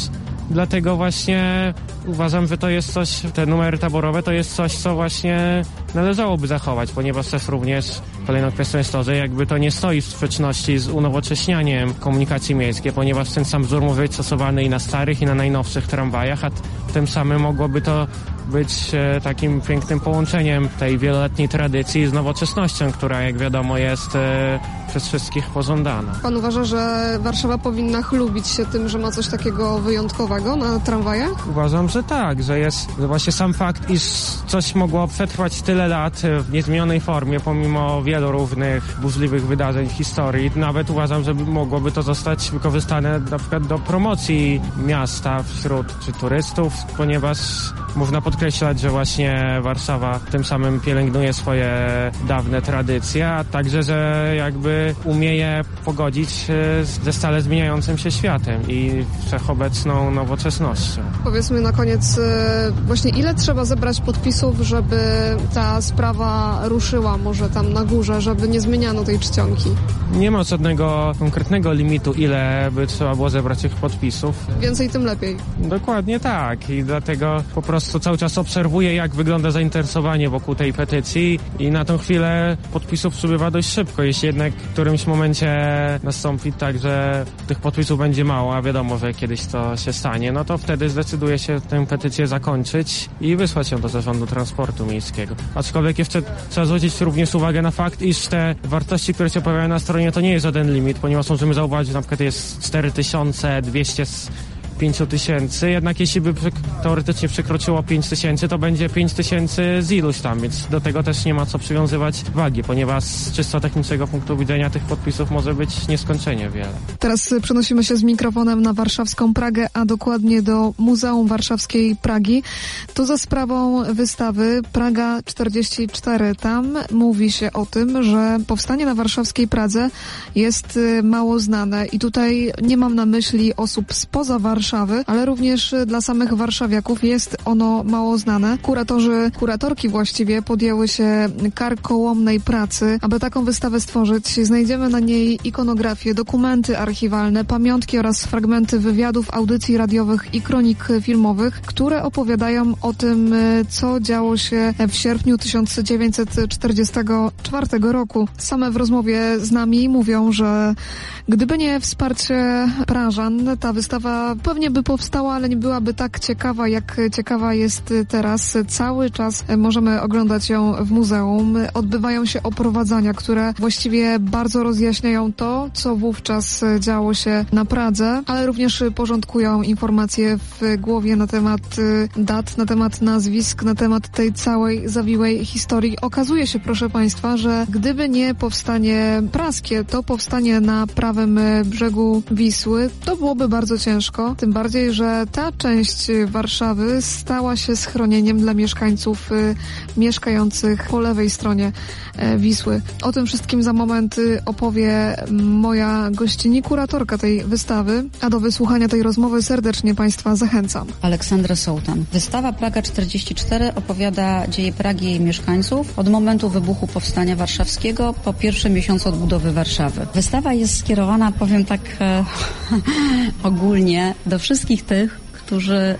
dlatego właśnie uważam, że to jest coś, te numery taborowe to jest coś, co właśnie należałoby zachować, ponieważ też również kolejną kwestią jest to, że jakby to nie stoi w sprzeczności z unowocześnianiem komunikacji miejskiej, ponieważ ten sam wzór może być stosowany i na starych, i na najnowszych tramwajach, a tym samym mogłoby to być e, takim pięknym połączeniem tej wieloletniej tradycji z nowoczesnością, która jak wiadomo jest e, przez wszystkich pożądana. Pan uważa, że Warszawa powinna chlubić się tym, że ma coś takiego wyjątkowego na tramwajach? Uważam, że tak, że jest że właśnie sam fakt, iż coś mogło przetrwać tyle lat w niezmienionej formie, pomimo wielu różnych burzliwych wydarzeń w historii. Nawet uważam, że mogłoby to zostać wykorzystane na przykład do promocji miasta wśród czy turystów, ponieważ można podkreślać, że właśnie Warszawa tym samym pielęgnuje swoje dawne tradycje, a także, że jakby umie je pogodzić ze stale zmieniającym się światem i wszechobecną nowoczesnością. Powiedzmy na koniec właśnie ile trzeba zebrać podpisów, żeby ta sprawa ruszyła może tam na górze, żeby nie zmieniano tej czcionki? Nie ma żadnego konkretnego limitu, ile by trzeba było zebrać tych podpisów. Więcej tym lepiej. Dokładnie tak i dlatego po prostu cały czas obserwuję, jak wygląda zainteresowanie wokół tej petycji i na tą chwilę podpisów przybywa dość szybko. Jeśli jednak w którymś momencie nastąpi tak, że tych podpisów będzie mało, a wiadomo, że kiedyś to się stanie, no to wtedy zdecyduje się tę petycję zakończyć i wysłać ją do Zarządu Transportu Miejskiego. Aczkolwiek jeszcze trzeba zwrócić również uwagę na fakt, iż te wartości, które się pojawiają na stronie, to nie jest żaden limit, ponieważ możemy zauważyć, że na przykład jest cztery tysiące dwieście pięć tysięcy, jednak jeśli by teoretycznie przekroczyło pięć tysięcy, to będzie pięć tysięcy z iluś tam, więc do tego też nie ma co przywiązywać wagi, ponieważ z czysto technicznego punktu widzenia tych podpisów może być nieskończenie wiele. Teraz przenosimy się z mikrofonem na warszawską Pragę, a dokładnie do Muzeum Warszawskiej Pragi. Tu za sprawą wystawy Praga czterdzieści cztery. Tam mówi się o tym, że powstanie na warszawskiej Pradze jest mało znane i tutaj nie mam na myśli osób spoza Warszawy, ale również dla samych warszawiaków jest ono mało znane. Kuratorzy, kuratorki właściwie podjęły się karkołomnej pracy, aby taką wystawę stworzyć. Znajdziemy na niej ikonografię, dokumenty archiwalne, pamiątki oraz fragmenty wywiadów, audycji radiowych i kronik filmowych, które opowiadają o tym, co działo się w sierpniu tysiąc dziewięćset czterdziestego czwartego roku. Same w rozmowie z nami mówią, że gdyby nie wsparcie Prażan, ta wystawa pewnie by powstała, ale nie byłaby tak ciekawa, jak ciekawa jest teraz. Cały czas możemy oglądać ją w muzeum. Odbywają się oprowadzania, które właściwie bardzo rozjaśniają to, co wówczas działo się na Pradze, ale również porządkują informacje w głowie na temat dat, na temat nazwisk, na temat tej całej zawiłej historii. Okazuje się, proszę Państwa, że gdyby nie powstanie praskie, to powstanie na prawym brzegu Wisły, to byłoby bardzo ciężko. Tym bardziej, że ta część Warszawy stała się schronieniem dla mieszkańców y, mieszkających po lewej stronie y, Wisły. O tym wszystkim za moment y, opowie moja gościni, kuratorka tej wystawy, a do wysłuchania tej rozmowy serdecznie Państwa zachęcam. Aleksandra Sołtan. Wystawa Praga czterdzieści cztery opowiada dzieje Pragi i jej mieszkańców od momentu wybuchu Powstania Warszawskiego po pierwszym miesiącu odbudowy Warszawy. Wystawa jest skierowana, powiem tak e, ogólnie, do wszystkich tych, którzy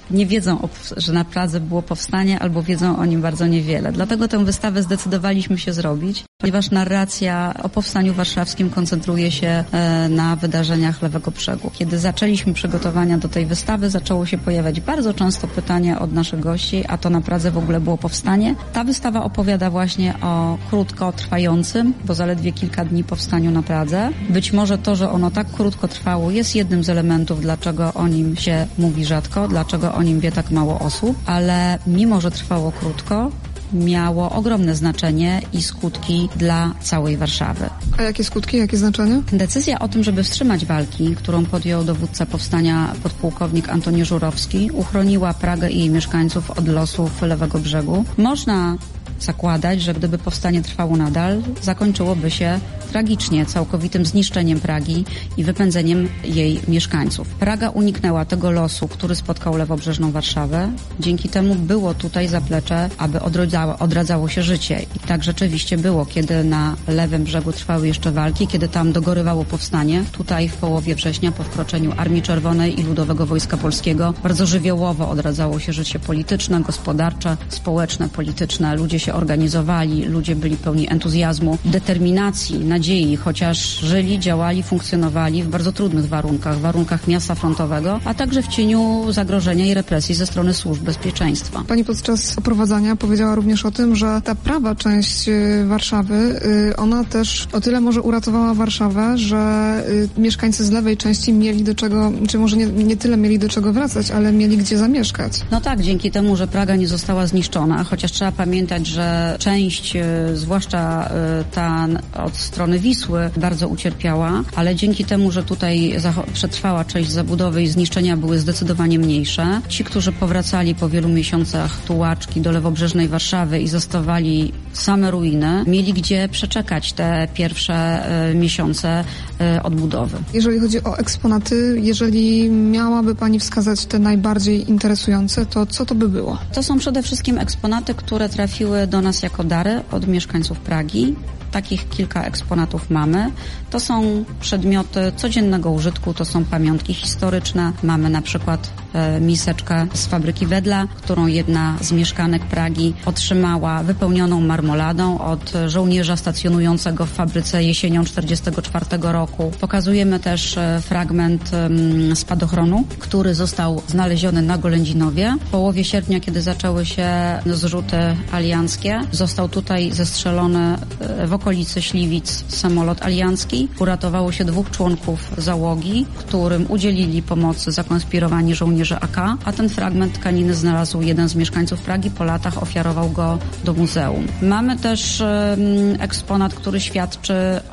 nie wiedzą, że na Pradze było powstanie, albo wiedzą o nim bardzo niewiele. Dlatego tę wystawę zdecydowaliśmy się zrobić, ponieważ narracja o powstaniu warszawskim koncentruje się na wydarzeniach Lewego Brzegu. Kiedy zaczęliśmy przygotowania do tej wystawy, zaczęło się pojawiać bardzo często pytanie od naszych gości, a to na Pradze w ogóle było powstanie? Ta wystawa opowiada właśnie o krótko trwającym, bo zaledwie kilka dni powstaniu na Pradze. Być może to, że ono tak krótko trwało, jest jednym z elementów, dlaczego o nim się mówi rzadko, dlaczego o nim wie tak mało osób, ale mimo, że trwało krótko, miało ogromne znaczenie i skutki dla całej Warszawy. A jakie skutki, jakie znaczenie? Decyzja o tym, żeby wstrzymać walki, którą podjął dowódca powstania podpułkownik Antoni Żurowski, uchroniła Pragę i jej mieszkańców od losów Lewego Brzegu. Można zakładać, że gdyby powstanie trwało nadal, zakończyłoby się tragicznie, całkowitym zniszczeniem Pragi i wypędzeniem jej mieszkańców. Praga uniknęła tego losu, który spotkał lewobrzeżną Warszawę. Dzięki temu było tutaj zaplecze, aby odradzało, odradzało się życie. I tak rzeczywiście było, kiedy na lewym brzegu trwały jeszcze walki, kiedy tam dogorywało powstanie. Tutaj w połowie września, po wkroczeniu Armii Czerwonej i Ludowego Wojska Polskiego, bardzo żywiołowo odradzało się życie polityczne, gospodarcze, społeczne, polityczne. Ludzie się organizowali, ludzie byli pełni entuzjazmu, determinacji, nadziei, chociaż żyli, działali, funkcjonowali w bardzo trudnych warunkach, warunkach miasta frontowego, a także w cieniu zagrożenia i represji ze strony służb bezpieczeństwa. Pani podczas oprowadzania powiedziała również o tym, że ta prawa część Warszawy, ona też o tyle może uratowała Warszawę, że mieszkańcy z lewej części mieli do czego, czy może nie, nie tyle mieli do czego wracać, ale mieli gdzie zamieszkać. No tak, dzięki temu, że Praga nie została zniszczona, chociaż trzeba pamiętać, że część, zwłaszcza ta od strony Wisły, bardzo ucierpiała, ale dzięki temu, że tutaj przetrwała część zabudowy i zniszczenia były zdecydowanie mniejsze, ci, którzy powracali po wielu miesiącach tułaczki do lewobrzeżnej Warszawy i zostawali same ruiny, mieli gdzie przeczekać te pierwsze y, miesiące y, odbudowy. Jeżeli chodzi o eksponaty, jeżeli miałaby Pani wskazać te najbardziej interesujące, to co to by było? To są przede wszystkim eksponaty, które trafiły do nas jako dary od mieszkańców Pragi. Takich kilka eksponatów mamy. To są przedmioty codziennego użytku, to są pamiątki historyczne. Mamy na przykład e, miseczkę z fabryki Wedla, którą jedna z mieszkanek Pragi otrzymała wypełnioną marmoladą od żołnierza stacjonującego w fabryce jesienią czterdziestego czwartego roku. Pokazujemy też e, fragment e, spadochronu, który został znaleziony na Golędzinowie. W połowie sierpnia, kiedy zaczęły się zrzuty alianckie, został tutaj zestrzelony e, w okolicy Śliwic samolot aliancki. Uratowało się dwóch członków załogi, którym udzielili pomocy zakonspirowani żołnierze A K, a ten fragment tkaniny znalazł jeden z mieszkańców Pragi. Po latach ofiarował go do muzeum. Mamy też um, eksponat, który świadczy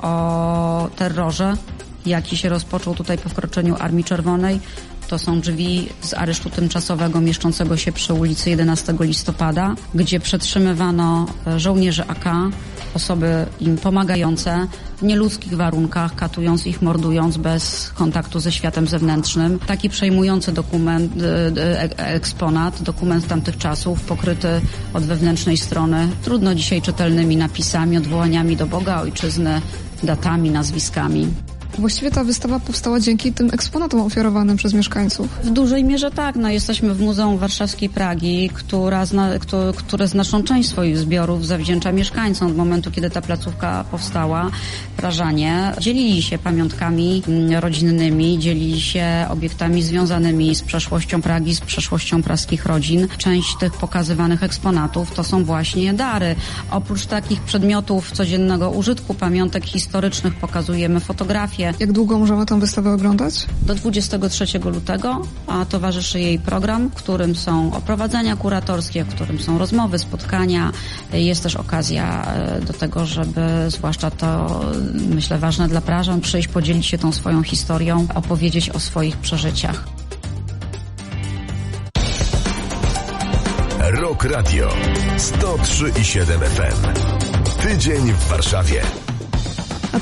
o terrorze, jaki się rozpoczął tutaj po wkroczeniu Armii Czerwonej. To są drzwi z aresztu tymczasowego mieszczącego się przy ulicy jedenastego listopada, gdzie przetrzymywano żołnierzy A K, osoby im pomagające w nieludzkich warunkach, katując ich, mordując bez kontaktu ze światem zewnętrznym. Taki przejmujący dokument, eksponat, dokument tamtych czasów, pokryty od wewnętrznej strony trudno dzisiaj czytelnymi napisami, odwołaniami do Boga, ojczyzny, datami, nazwiskami. Właściwie ta wystawa powstała dzięki tym eksponatom ofiarowanym przez mieszkańców. W dużej mierze tak. No, jesteśmy w Muzeum Warszawskiej Pragi, która zna, kto, które znaczną część swoich zbiorów zawdzięcza mieszkańcom. Od momentu, kiedy ta placówka powstała, Prażanie dzielili się pamiątkami rodzinnymi, dzielili się obiektami związanymi z przeszłością Pragi, z przeszłością praskich rodzin. Część tych pokazywanych eksponatów to są właśnie dary. Oprócz takich przedmiotów codziennego użytku, pamiątek historycznych, pokazujemy fotografie. Jak długo możemy tę wystawę oglądać? Do dwudziestego trzeciego lutego, a towarzyszy jej program, w którym są oprowadzenia kuratorskie, w którym są rozmowy, spotkania. Jest też okazja do tego, żeby, zwłaszcza to myślę ważne dla Prażan, przyjść, podzielić się tą swoją historią, opowiedzieć o swoich przeżyciach. Rock Radio sto trzy i siedem F M. Tydzień w Warszawie. A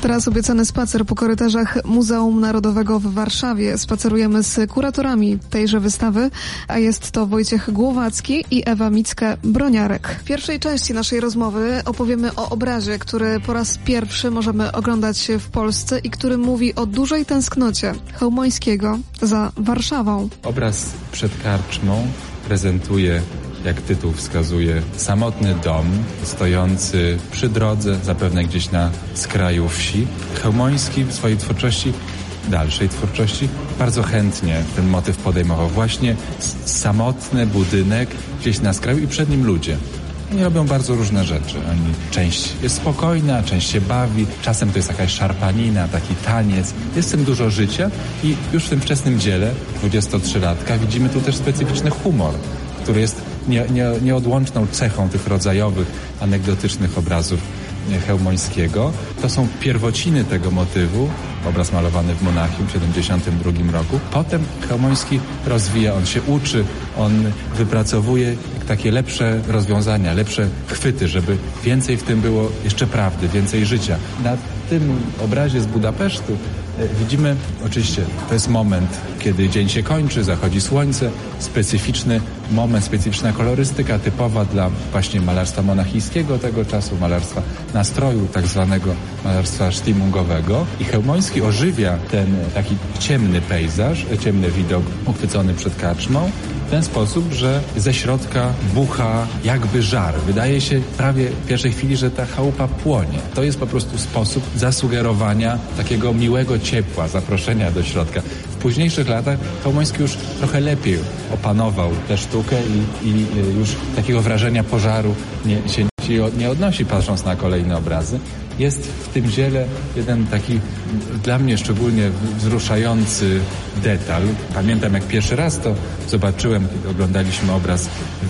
Teraz obiecany spacer po korytarzach Muzeum Narodowego w Warszawie. Spacerujemy z kuratorami tejże wystawy, a jest to Wojciech Głowacki i Ewa Mickę-Broniarek. W pierwszej części naszej rozmowy opowiemy o obrazie, który po raz pierwszy możemy oglądać w Polsce i który mówi o dużej tęsknocie Chełmońskiego za Warszawą. Obraz przed karczmą prezentuje, jak tytuł wskazuje, samotny dom stojący przy drodze, zapewne gdzieś na skraju wsi. Chełmoński w swojej twórczości, dalszej twórczości, bardzo chętnie ten motyw podejmował. Właśnie samotny budynek gdzieś na skraju i przed nim ludzie. Oni robią bardzo różne rzeczy. Oni, część jest spokojna, część się bawi, czasem to jest jakaś szarpanina, taki taniec. Jest w tym dużo życia i już w tym wczesnym dziele, dwudziestotrzylatka, widzimy tu też specyficzny humor, który jest nie, nie, nieodłączną cechą tych rodzajowych, anegdotycznych obrazów Chełmońskiego. To są pierwociny tego motywu, obraz malowany w Monachium w siedemdziesiątym drugim roku. Potem Chełmoński rozwija, on się uczy, on wypracowuje takie lepsze rozwiązania, lepsze chwyty, żeby więcej w tym było jeszcze prawdy, więcej życia. Na tym obrazie z Budapesztu widzimy, oczywiście, to jest moment, kiedy dzień się kończy, zachodzi słońce, specyficzny moment, specyficzna kolorystyka typowa dla właśnie malarstwa monachijskiego tego czasu, malarstwa nastroju, tak zwanego malarstwa stimmungowego. I Chełmoński ożywia ten taki ciemny pejzaż, ciemny widok uchwycony przed karczmą w ten sposób, że ze środka bucha jakby żar. Wydaje się prawie w pierwszej chwili, że ta chałupa płonie. To jest po prostu sposób zasugerowania takiego miłego ciepła, zaproszenia do środka. W późniejszych latach Chełmoński już trochę lepiej opanował tę sztukę i, i już takiego wrażenia pożaru nie, się nie odnosi, patrząc na kolejne obrazy. Jest w tym dziele jeden taki dla mnie szczególnie wzruszający detal. Pamiętam, jak pierwszy raz to zobaczyłem, kiedy oglądaliśmy obraz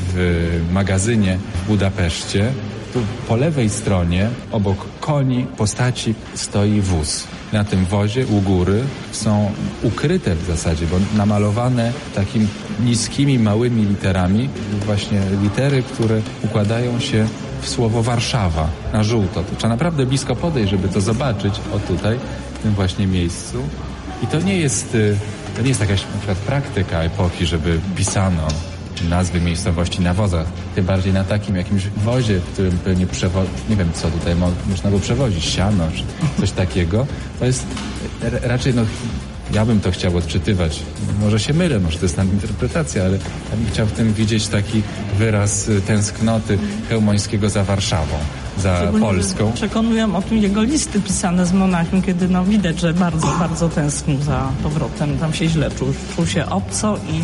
w magazynie w Budapeszcie. Tu po lewej stronie, obok koni, postaci, stoi wóz. Na tym wozie u góry są ukryte w zasadzie, bo namalowane takimi niskimi, małymi literami, właśnie litery, które układają się w słowo Warszawa na żółto. To trzeba naprawdę blisko podejść, żeby to zobaczyć. O tutaj, w tym właśnie miejscu. I to nie jest, to nie jest jakaś na przykład praktyka epoki, żeby pisano nazwy miejscowości na wozach. Tym bardziej na takim jakimś wozie, w którym pewnie przewo... nie wiem, co tutaj mo... można było przewozić, siano, czy coś takiego. To jest r- raczej, no, ja bym to chciał odczytywać. Może się mylę, może to jest tam interpretacja, ale ja bym chciał w tym widzieć taki wyraz tęsknoty Chełmońskiego za Warszawą, za Polską. Przekonują o tym jego listy pisane z Monachium, kiedy no widać, że bardzo, bardzo tęsknił za powrotem. Tam się źle czuł, czuł się obco i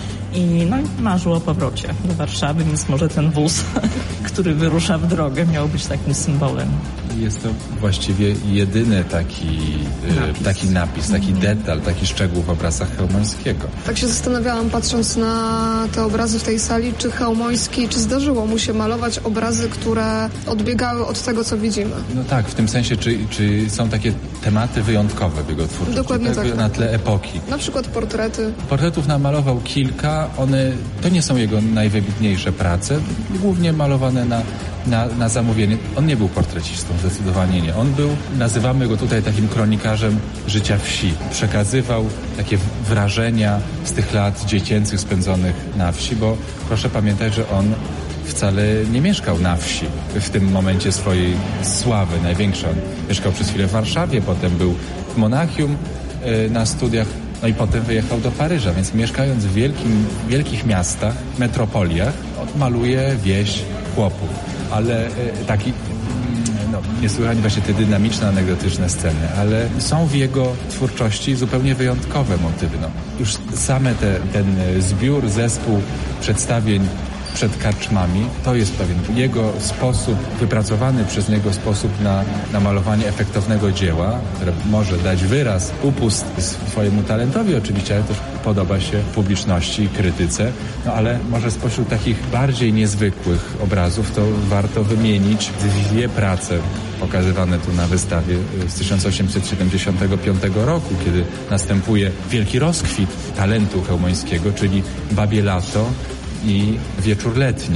I no i marzył o powrocie do Warszawy, więc może ten wóz, który wyrusza w drogę, miał być takim symbolem. Jest to właściwie jedyny taki napis, e, taki, napis, taki mm. detal, taki szczegół w obrazach Chełmońskiego. Tak się zastanawiałam, patrząc na te obrazy w tej sali, czy Chełmoński, czy zdarzyło mu się malować obrazy, które odbiegały od tego, co widzimy? No tak, w tym sensie, czy, czy są takie tematy wyjątkowe w jego twórczości? Dokładnie tak. tak. Na tle epoki. Na przykład portrety. Portretów namalował kilka, one, to nie są jego najwybitniejsze prace, głównie malowane na Na, na zamówienie. On nie był portrecistą, zdecydowanie nie. On był, nazywamy go tutaj takim kronikarzem życia wsi. Przekazywał takie wrażenia z tych lat dziecięcych spędzonych na wsi, bo proszę pamiętać, że on wcale nie mieszkał na wsi w tym momencie swojej sławy największej. On mieszkał przez chwilę w Warszawie, potem był w Monachium yy, na studiach, no i potem wyjechał do Paryża, więc mieszkając w wielkim, wielkich miastach, metropoliach, maluje wieś chłopów. Ale taki, no, niesłychanie właśnie te dynamiczne, anegdotyczne sceny, ale są w jego twórczości zupełnie wyjątkowe motywy. No, już same te, ten zbiór, zespół przedstawień przed karczmami, to jest pewien jego sposób, wypracowany przez niego sposób na, na malowanie efektownego dzieła, które może dać wyraz, upust swojemu talentowi oczywiście, ale też podoba się publiczności, krytyce, no ale może spośród takich bardziej niezwykłych obrazów to warto wymienić dwie prace pokazywane tu na wystawie z tysiąc osiemset siedemdziesiątego piątego roku, kiedy następuje wielki rozkwit talentu chełmońskiego, czyli Babie Lato i Wieczór letni.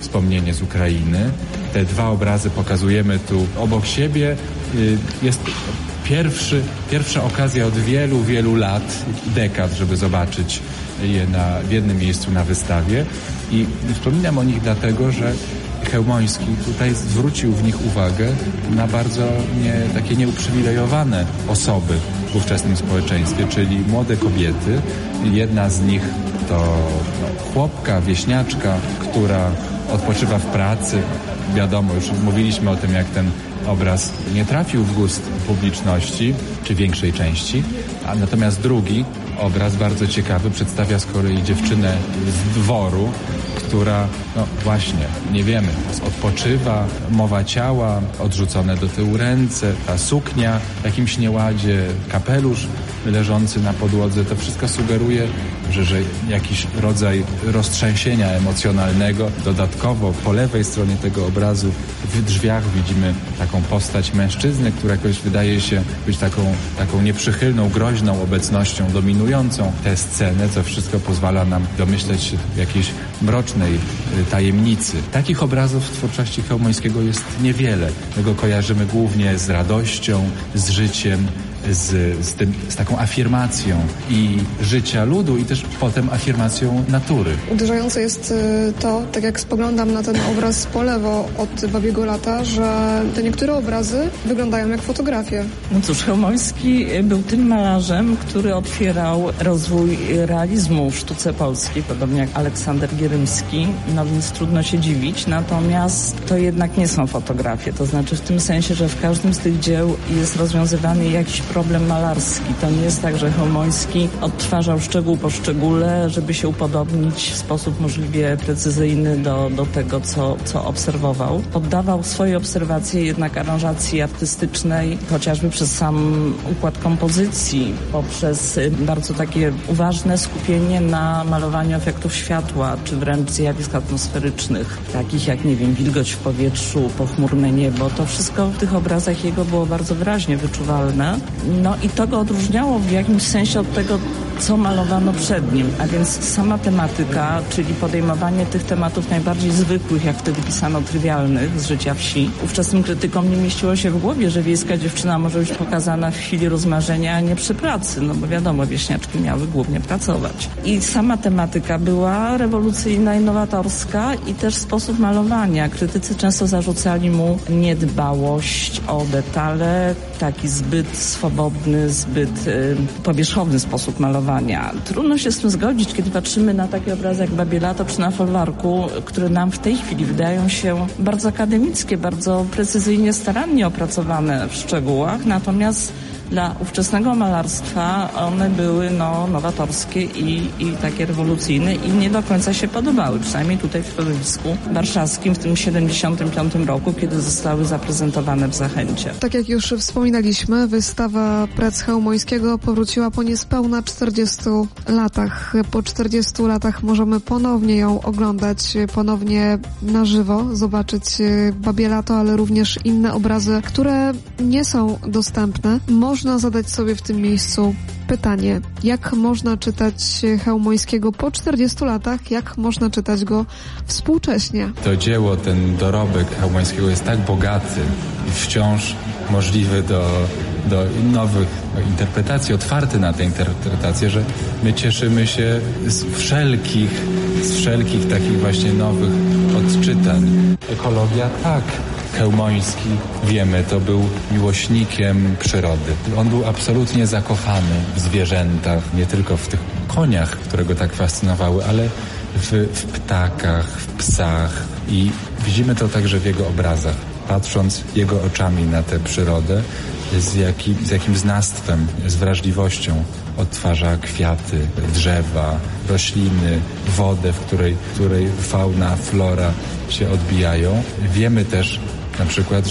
wspomnienie z Ukrainy. Te dwa obrazy pokazujemy tu obok siebie. Jest pierwszy, pierwsza okazja od wielu, wielu lat, dekad, żeby zobaczyć je na, w jednym miejscu na wystawie. I wspominam o nich dlatego, że Chełmoński tutaj zwrócił w nich uwagę na bardzo nie, takie nieuprzywilejowane osoby w ówczesnym społeczeństwie, czyli młode kobiety. Jedna z nich to no, chłopka, wieśniaczka, która odpoczywa w pracy. Wiadomo, już mówiliśmy o tym, jak ten obraz nie trafił w gust publiczności, czy większej części, a natomiast drugi obraz, bardzo ciekawy, przedstawia z kolei dziewczynę z dworu, która, no właśnie, nie wiemy, odpoczywa, mowa ciała, odrzucone do tyłu ręce, ta suknia w jakimś nieładzie, kapelusz leżący na podłodze, to wszystko sugeruje, że, że jakiś rodzaj roztrzęsienia emocjonalnego. Dodatkowo po lewej stronie tego obrazu w drzwiach widzimy taką postać mężczyzny, która jakoś wydaje się być taką, taką nieprzychylną, groźną obecnością dominującą tę scenę, co wszystko pozwala nam domyśleć się jakiejś mrocznej tajemnicy. Takich obrazów w twórczości Chełmońskiego jest niewiele. My go kojarzymy głównie z radością, z życiem, z, z, tym, z taką afirmacją i życia ludu i też potem afirmacją natury. Uderzające jest to, tak jak spoglądam na ten obraz po lewo od Babiego Lata, że te niektóre obrazy wyglądają jak fotografie. No cóż, Chełmoński był tym malarzem, który otwierał rozwój realizmu w sztuce polskiej, podobnie jak Aleksander Gierymski, no więc trudno się dziwić, natomiast to jednak nie są fotografie, to znaczy w tym sensie, że w każdym z tych dzieł jest rozwiązywany jakiś problem malarski. To nie jest tak, że Chełmoński odtwarzał szczegół po szczególe, żeby się upodobnić w sposób możliwie precyzyjny do, do tego, co, co obserwował. Poddawał swoje obserwacje jednak aranżacji artystycznej, chociażby przez sam układ kompozycji, poprzez bardzo takie uważne skupienie na malowaniu efektów światła, czy wręcz zjawisk atmosferycznych, takich jak, nie wiem, wilgoć w powietrzu, pochmurne niebo. To wszystko w tych obrazach jego było bardzo wyraźnie wyczuwalne. No i to go odróżniało w jakimś sensie od tego, co malowano przed nim, a więc sama tematyka, czyli podejmowanie tych tematów najbardziej zwykłych, jak wtedy pisano, trywialnych z życia wsi. Ówczesnym krytykom nie mieściło się w głowie, że wiejska dziewczyna może być pokazana w chwili rozmarzenia, a nie przy pracy, no bo wiadomo, wieśniaczki miały głównie pracować. I sama tematyka była rewolucyjna i nowatorska i też sposób malowania. Krytycy często zarzucali mu niedbałość o detale, taki zbyt swobodny, zbyt y, powierzchowny sposób malowania. Trudno się z tym zgodzić, kiedy patrzymy na takie obrazy jak Babie Lato czy na folwarku, które nam w tej chwili wydają się bardzo akademickie, bardzo precyzyjnie, starannie opracowane w szczegółach, natomiast dla ówczesnego malarstwa one były no, nowatorskie i, i takie rewolucyjne i nie do końca się podobały, przynajmniej tutaj w środowisku warszawskim w tym siedemdziesiątym piątym roku, kiedy zostały zaprezentowane w Zachęcie. Tak jak już wspominaliśmy, wystawa prac Chełmońskiego powróciła po niespełna czterdziestu latach. Po czterdziestu latach możemy ponownie ją oglądać, ponownie na żywo, zobaczyć Babie Lato, ale również inne obrazy, które nie są dostępne. Można zadać sobie w tym miejscu pytanie, jak można czytać Chełmońskiego po czterdziestu latach, jak można czytać go współcześnie. To dzieło, ten dorobek Chełmońskiego jest tak bogaty i wciąż możliwy do, do nowych interpretacji, otwarty na te interpretacje, że my cieszymy się z wszelkich, z wszelkich takich właśnie nowych odczytań. Ekologia, tak. Chełmoński, wiemy, to był miłośnikiem przyrody. On był absolutnie zakochany w zwierzętach, nie tylko w tych koniach, które go tak fascynowały, ale w, w ptakach, w psach i widzimy to także w jego obrazach. Patrząc jego oczami na tę przyrodę, z jakim, z jakim znawstwem, z wrażliwością odtwarza kwiaty, drzewa, rośliny, wodę, w której, w której fauna, flora się odbijają. Wiemy też na przykład, że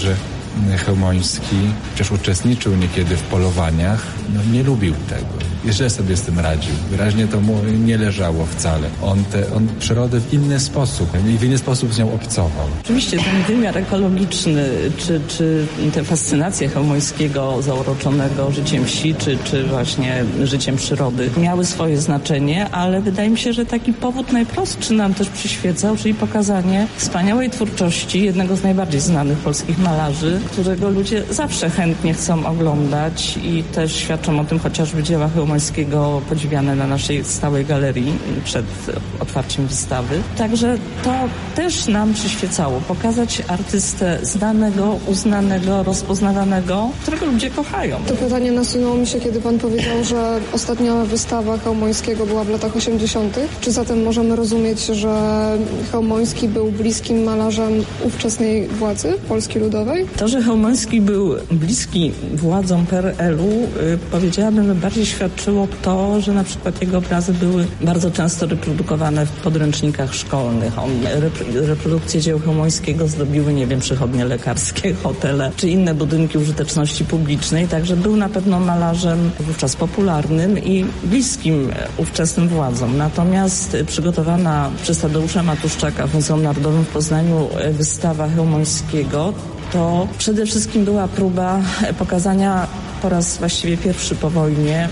Chełmoński, chociaż uczestniczył niekiedy w polowaniach, no nie lubił tego. Źle sobie z tym radził. Wyraźnie to mu nie leżało wcale. On, te, on przyrodę w inny sposób i w inny sposób z nią obcował. Oczywiście ten wymiar ekologiczny, czy, czy te fascynacje Chełmońskiego zauroczonego życiem wsi, czy, czy właśnie życiem przyrody miały swoje znaczenie, ale wydaje mi się, że taki powód najprostszy nam też przyświecał, czyli pokazanie wspaniałej twórczości jednego z najbardziej znanych polskich malarzy, którego ludzie zawsze chętnie chcą oglądać i też świadczą o tym chociażby dzieła Chełmońskiego podziwiane na naszej stałej galerii przed otwarciem wystawy. Także to też nam przyświecało. Pokazać artystę znanego, uznanego, rozpoznawanego, którego ludzie kochają. To pytanie nasunęło mi się, kiedy pan powiedział, że ostatnia wystawa Chełmońskiego była w latach osiemdziesiątych. Czy zatem możemy rozumieć, że Chełmoński był bliskim malarzem ówczesnej władzy Polski Ludowej? To, że Chełmoński był bliski władzom P R L u, yy, powiedziałabym, że bardziej świadczyło to, że na przykład jego obrazy były bardzo często reprodukowane w podręcznikach szkolnych. On, repro, reprodukcje dzieł Chełmońskiego zdobiły, nie wiem, przychodnie lekarskie, hotele czy inne budynki użyteczności publicznej, także był na pewno malarzem wówczas popularnym i bliskim ówczesnym władzom. Natomiast przygotowana przez Tadeusza Matuszczaka w Muzeum Narodowym w Poznaniu wystawa Chełmońskiego to przede wszystkim była próba pokazania po raz właściwie pierwszy po wojnie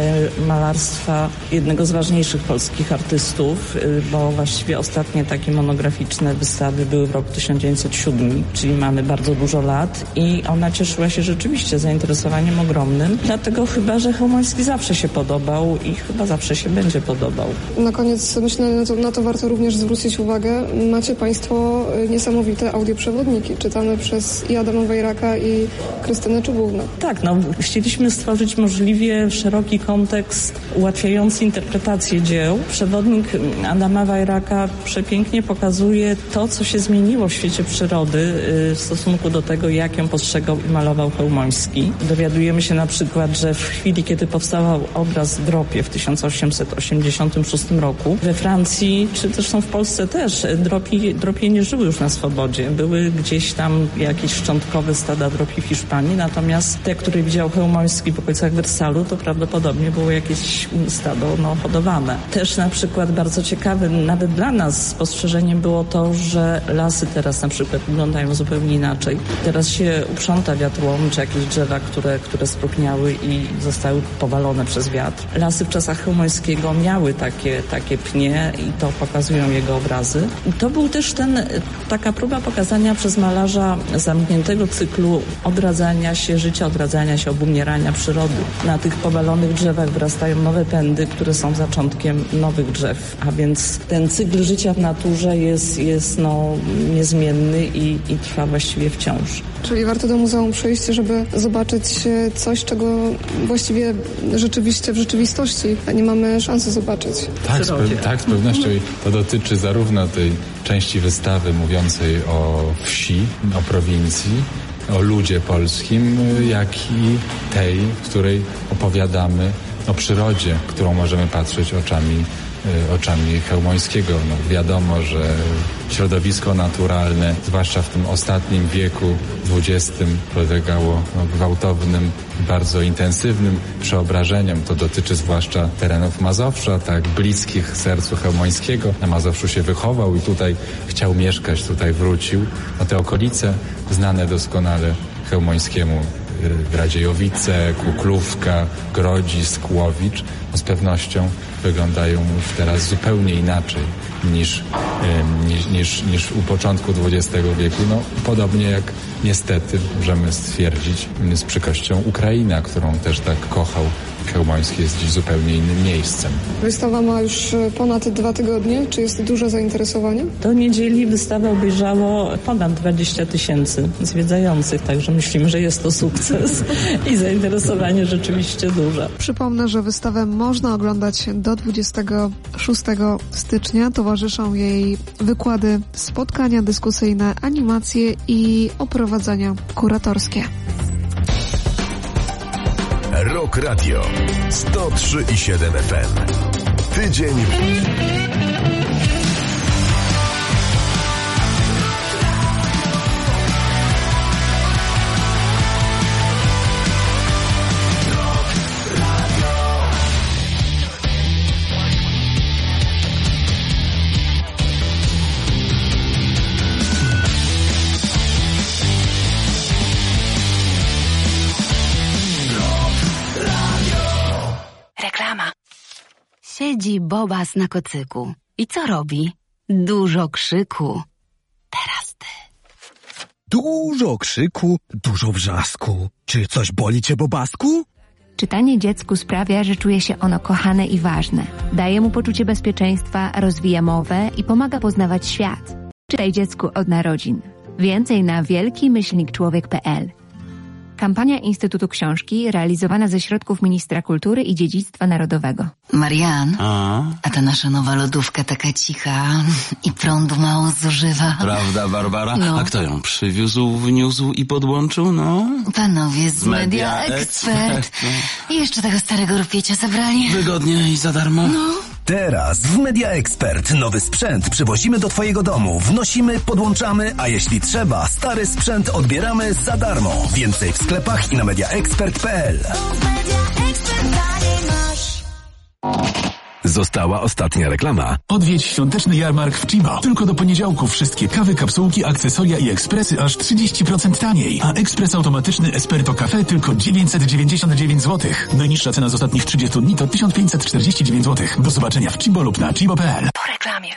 malarstwa jednego z ważniejszych polskich artystów, bo właściwie ostatnie takie monograficzne wystawy były w roku tysiąc dziewięćset siódmym, czyli mamy bardzo dużo lat i ona cieszyła się rzeczywiście zainteresowaniem ogromnym, dlatego chyba, że Chełmoński zawsze się podobał i chyba zawsze się będzie podobał. Na koniec myślę, na to, na to warto również zwrócić uwagę. Macie Państwo niesamowite audioprzewodniki, czytane przez i Adama Wejraka i Krystynę Czubównę. Tak, no chcieliśmy stworzyć możliwie szeroki kontekst ułatwiający interpretację dzieł. Przewodnik Adama Wejraka przepięknie pokazuje to, co się zmieniło w świecie przyrody w stosunku do tego, jak ją postrzegał i malował Chełmoński. Dowiadujemy się na przykład, że w chwili, kiedy powstawał obraz w Dropie w tysiąc osiemset osiemdziesiątym szóstym roku, we Francji, czy zresztą w Polsce też, dropi, dropie nie żyły już na swobodzie. Były gdzieś tam jakieś szczątkowe stada dropi w Hiszpanii, natomiast te, które widział Chełmoński w okolicach Wersalu, to prawdopodobnie było jakieś stado no, hodowane. Też na przykład bardzo ciekawe, nawet dla nas spostrzeżeniem było to, że lasy teraz na przykład wyglądają zupełnie inaczej. Teraz się uprząta wiatłomy, czy jakieś drzewa, które, które sprukniały i zostały powalone przez wiatr. Lasy w czasach Chełmońskiego miały takie, takie pnie i to pokazują jego obrazy. I to był też ten, taka próba pokazania przez malarza zamkniętego cyklu odradzania się życia, odradzania się, obumierania przyrody. Na tych powalonych drzewach wyrastają nowe pędy, które są zaczątkiem nowych drzew. A więc ten cykl życia w naturze jest, jest no, niezmienny i, i trwa właściwie wciąż. Czyli warto do muzeum przyjść, żeby zobaczyć coś, czego właściwie rzeczywiście w rzeczywistości nie mamy szansy zobaczyć. Tak, z, pe- tak, z pewnością. I to dotyczy zarówno tej części wystawy mówiącej o wsi, o prowincji, o ludzie polskim, jak i tej, w której opowiadamy o przyrodzie, którą możemy patrzeć oczami, oczami Chełmońskiego. No, wiadomo, że środowisko naturalne, zwłaszcza w tym ostatnim wieku dwudziestym, podlegało no, gwałtownym, bardzo intensywnym przeobrażeniom. To dotyczy zwłaszcza terenów Mazowsza, tak bliskich sercu Chełmońskiego. Na Mazowszu się wychował i tutaj chciał mieszkać, tutaj wrócił. No, te okolice znane doskonale Chełmońskiemu, Radziejowice, Kuklówka, Grodzisk, Łowicz, no z pewnością wyglądają już teraz zupełnie inaczej niż, niż, niż, niż u początku dwudziestego wieku. No, podobnie jak niestety możemy stwierdzić z przykrością Ukraina, którą też tak kochał Chełmoński, jest dziś zupełnie innym miejscem. Wystawa ma już ponad dwa tygodnie. Czy jest duże zainteresowanie? Do niedzieli wystawę obejrzało ponad dwadzieścia tysięcy zwiedzających, także myślimy, że jest to sukces i zainteresowanie rzeczywiście duże. Przypomnę, że wystawę można oglądać do dwudziestego szóstego stycznia. Towarzyszą jej wykłady, spotkania dyskusyjne, animacje i oprowadzenia kuratorskie. Rock Radio sto trzy i siedem F M. Tydzień Siedzi Bobas na kocyku. I co robi? Dużo krzyku. Teraz ty. Dużo krzyku, dużo wrzasku. Czy coś boli cię, Bobasku? Czytanie dziecku sprawia, że czuje się ono kochane i ważne. Daje mu poczucie bezpieczeństwa, rozwija mowę i pomaga poznawać świat. Czytaj dziecku od narodzin. Więcej na wielki myślnik człowiek kropka pe el. Kampania Instytutu Książki realizowana ze środków Ministra Kultury i Dziedzictwa Narodowego. Marian, A? a ta nasza nowa lodówka taka cicha i prądu mało zużywa. Prawda, Barbara? No. A kto ją przywiózł, wniósł i podłączył, no? Panowie z Media, Media Expert. Expert. I jeszcze tego starego rupiecia zabrali. Wygodnie i za darmo? No. Teraz w Media Expert nowy sprzęt przywozimy do twojego domu, wnosimy, podłączamy, a jeśli trzeba, stary sprzęt odbieramy za darmo. Więcej w sklepach i na mediaexpert kropka pe el. Została ostatnia reklama. Odwiedź świąteczny jarmark w Chibo. Tylko do poniedziałku wszystkie kawy, kapsułki, akcesoria i ekspresy aż trzydzieści procent taniej. A ekspres automatyczny Esperto Cafe tylko dziewięćset dziewięćdziesiąt dziewięć złotych. Najniższa cena z ostatnich trzydziestu dni to tysiąc pięćset czterdzieści dziewięć złotych. Do zobaczenia w Chibo lub na chibo kropka pe el. Po reklamie.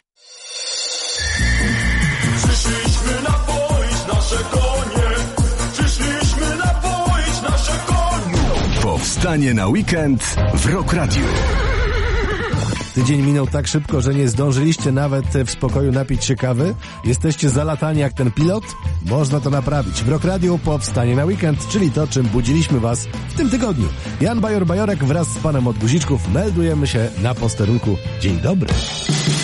Przyszliśmy napoić nasze konie. Przyszliśmy napoić nasze konie. Powstanie na weekend w Rock Radio. Tydzień minął tak szybko, że nie zdążyliście nawet w spokoju napić się kawy? Jesteście zalatani jak ten pilot? Można to naprawić. W Rock Radio Powstanie na weekend, czyli to, czym budziliśmy was w tym tygodniu. Jan Bajor-Bajorek wraz z panem od guziczków meldujemy się na posterunku. Dzień dobry.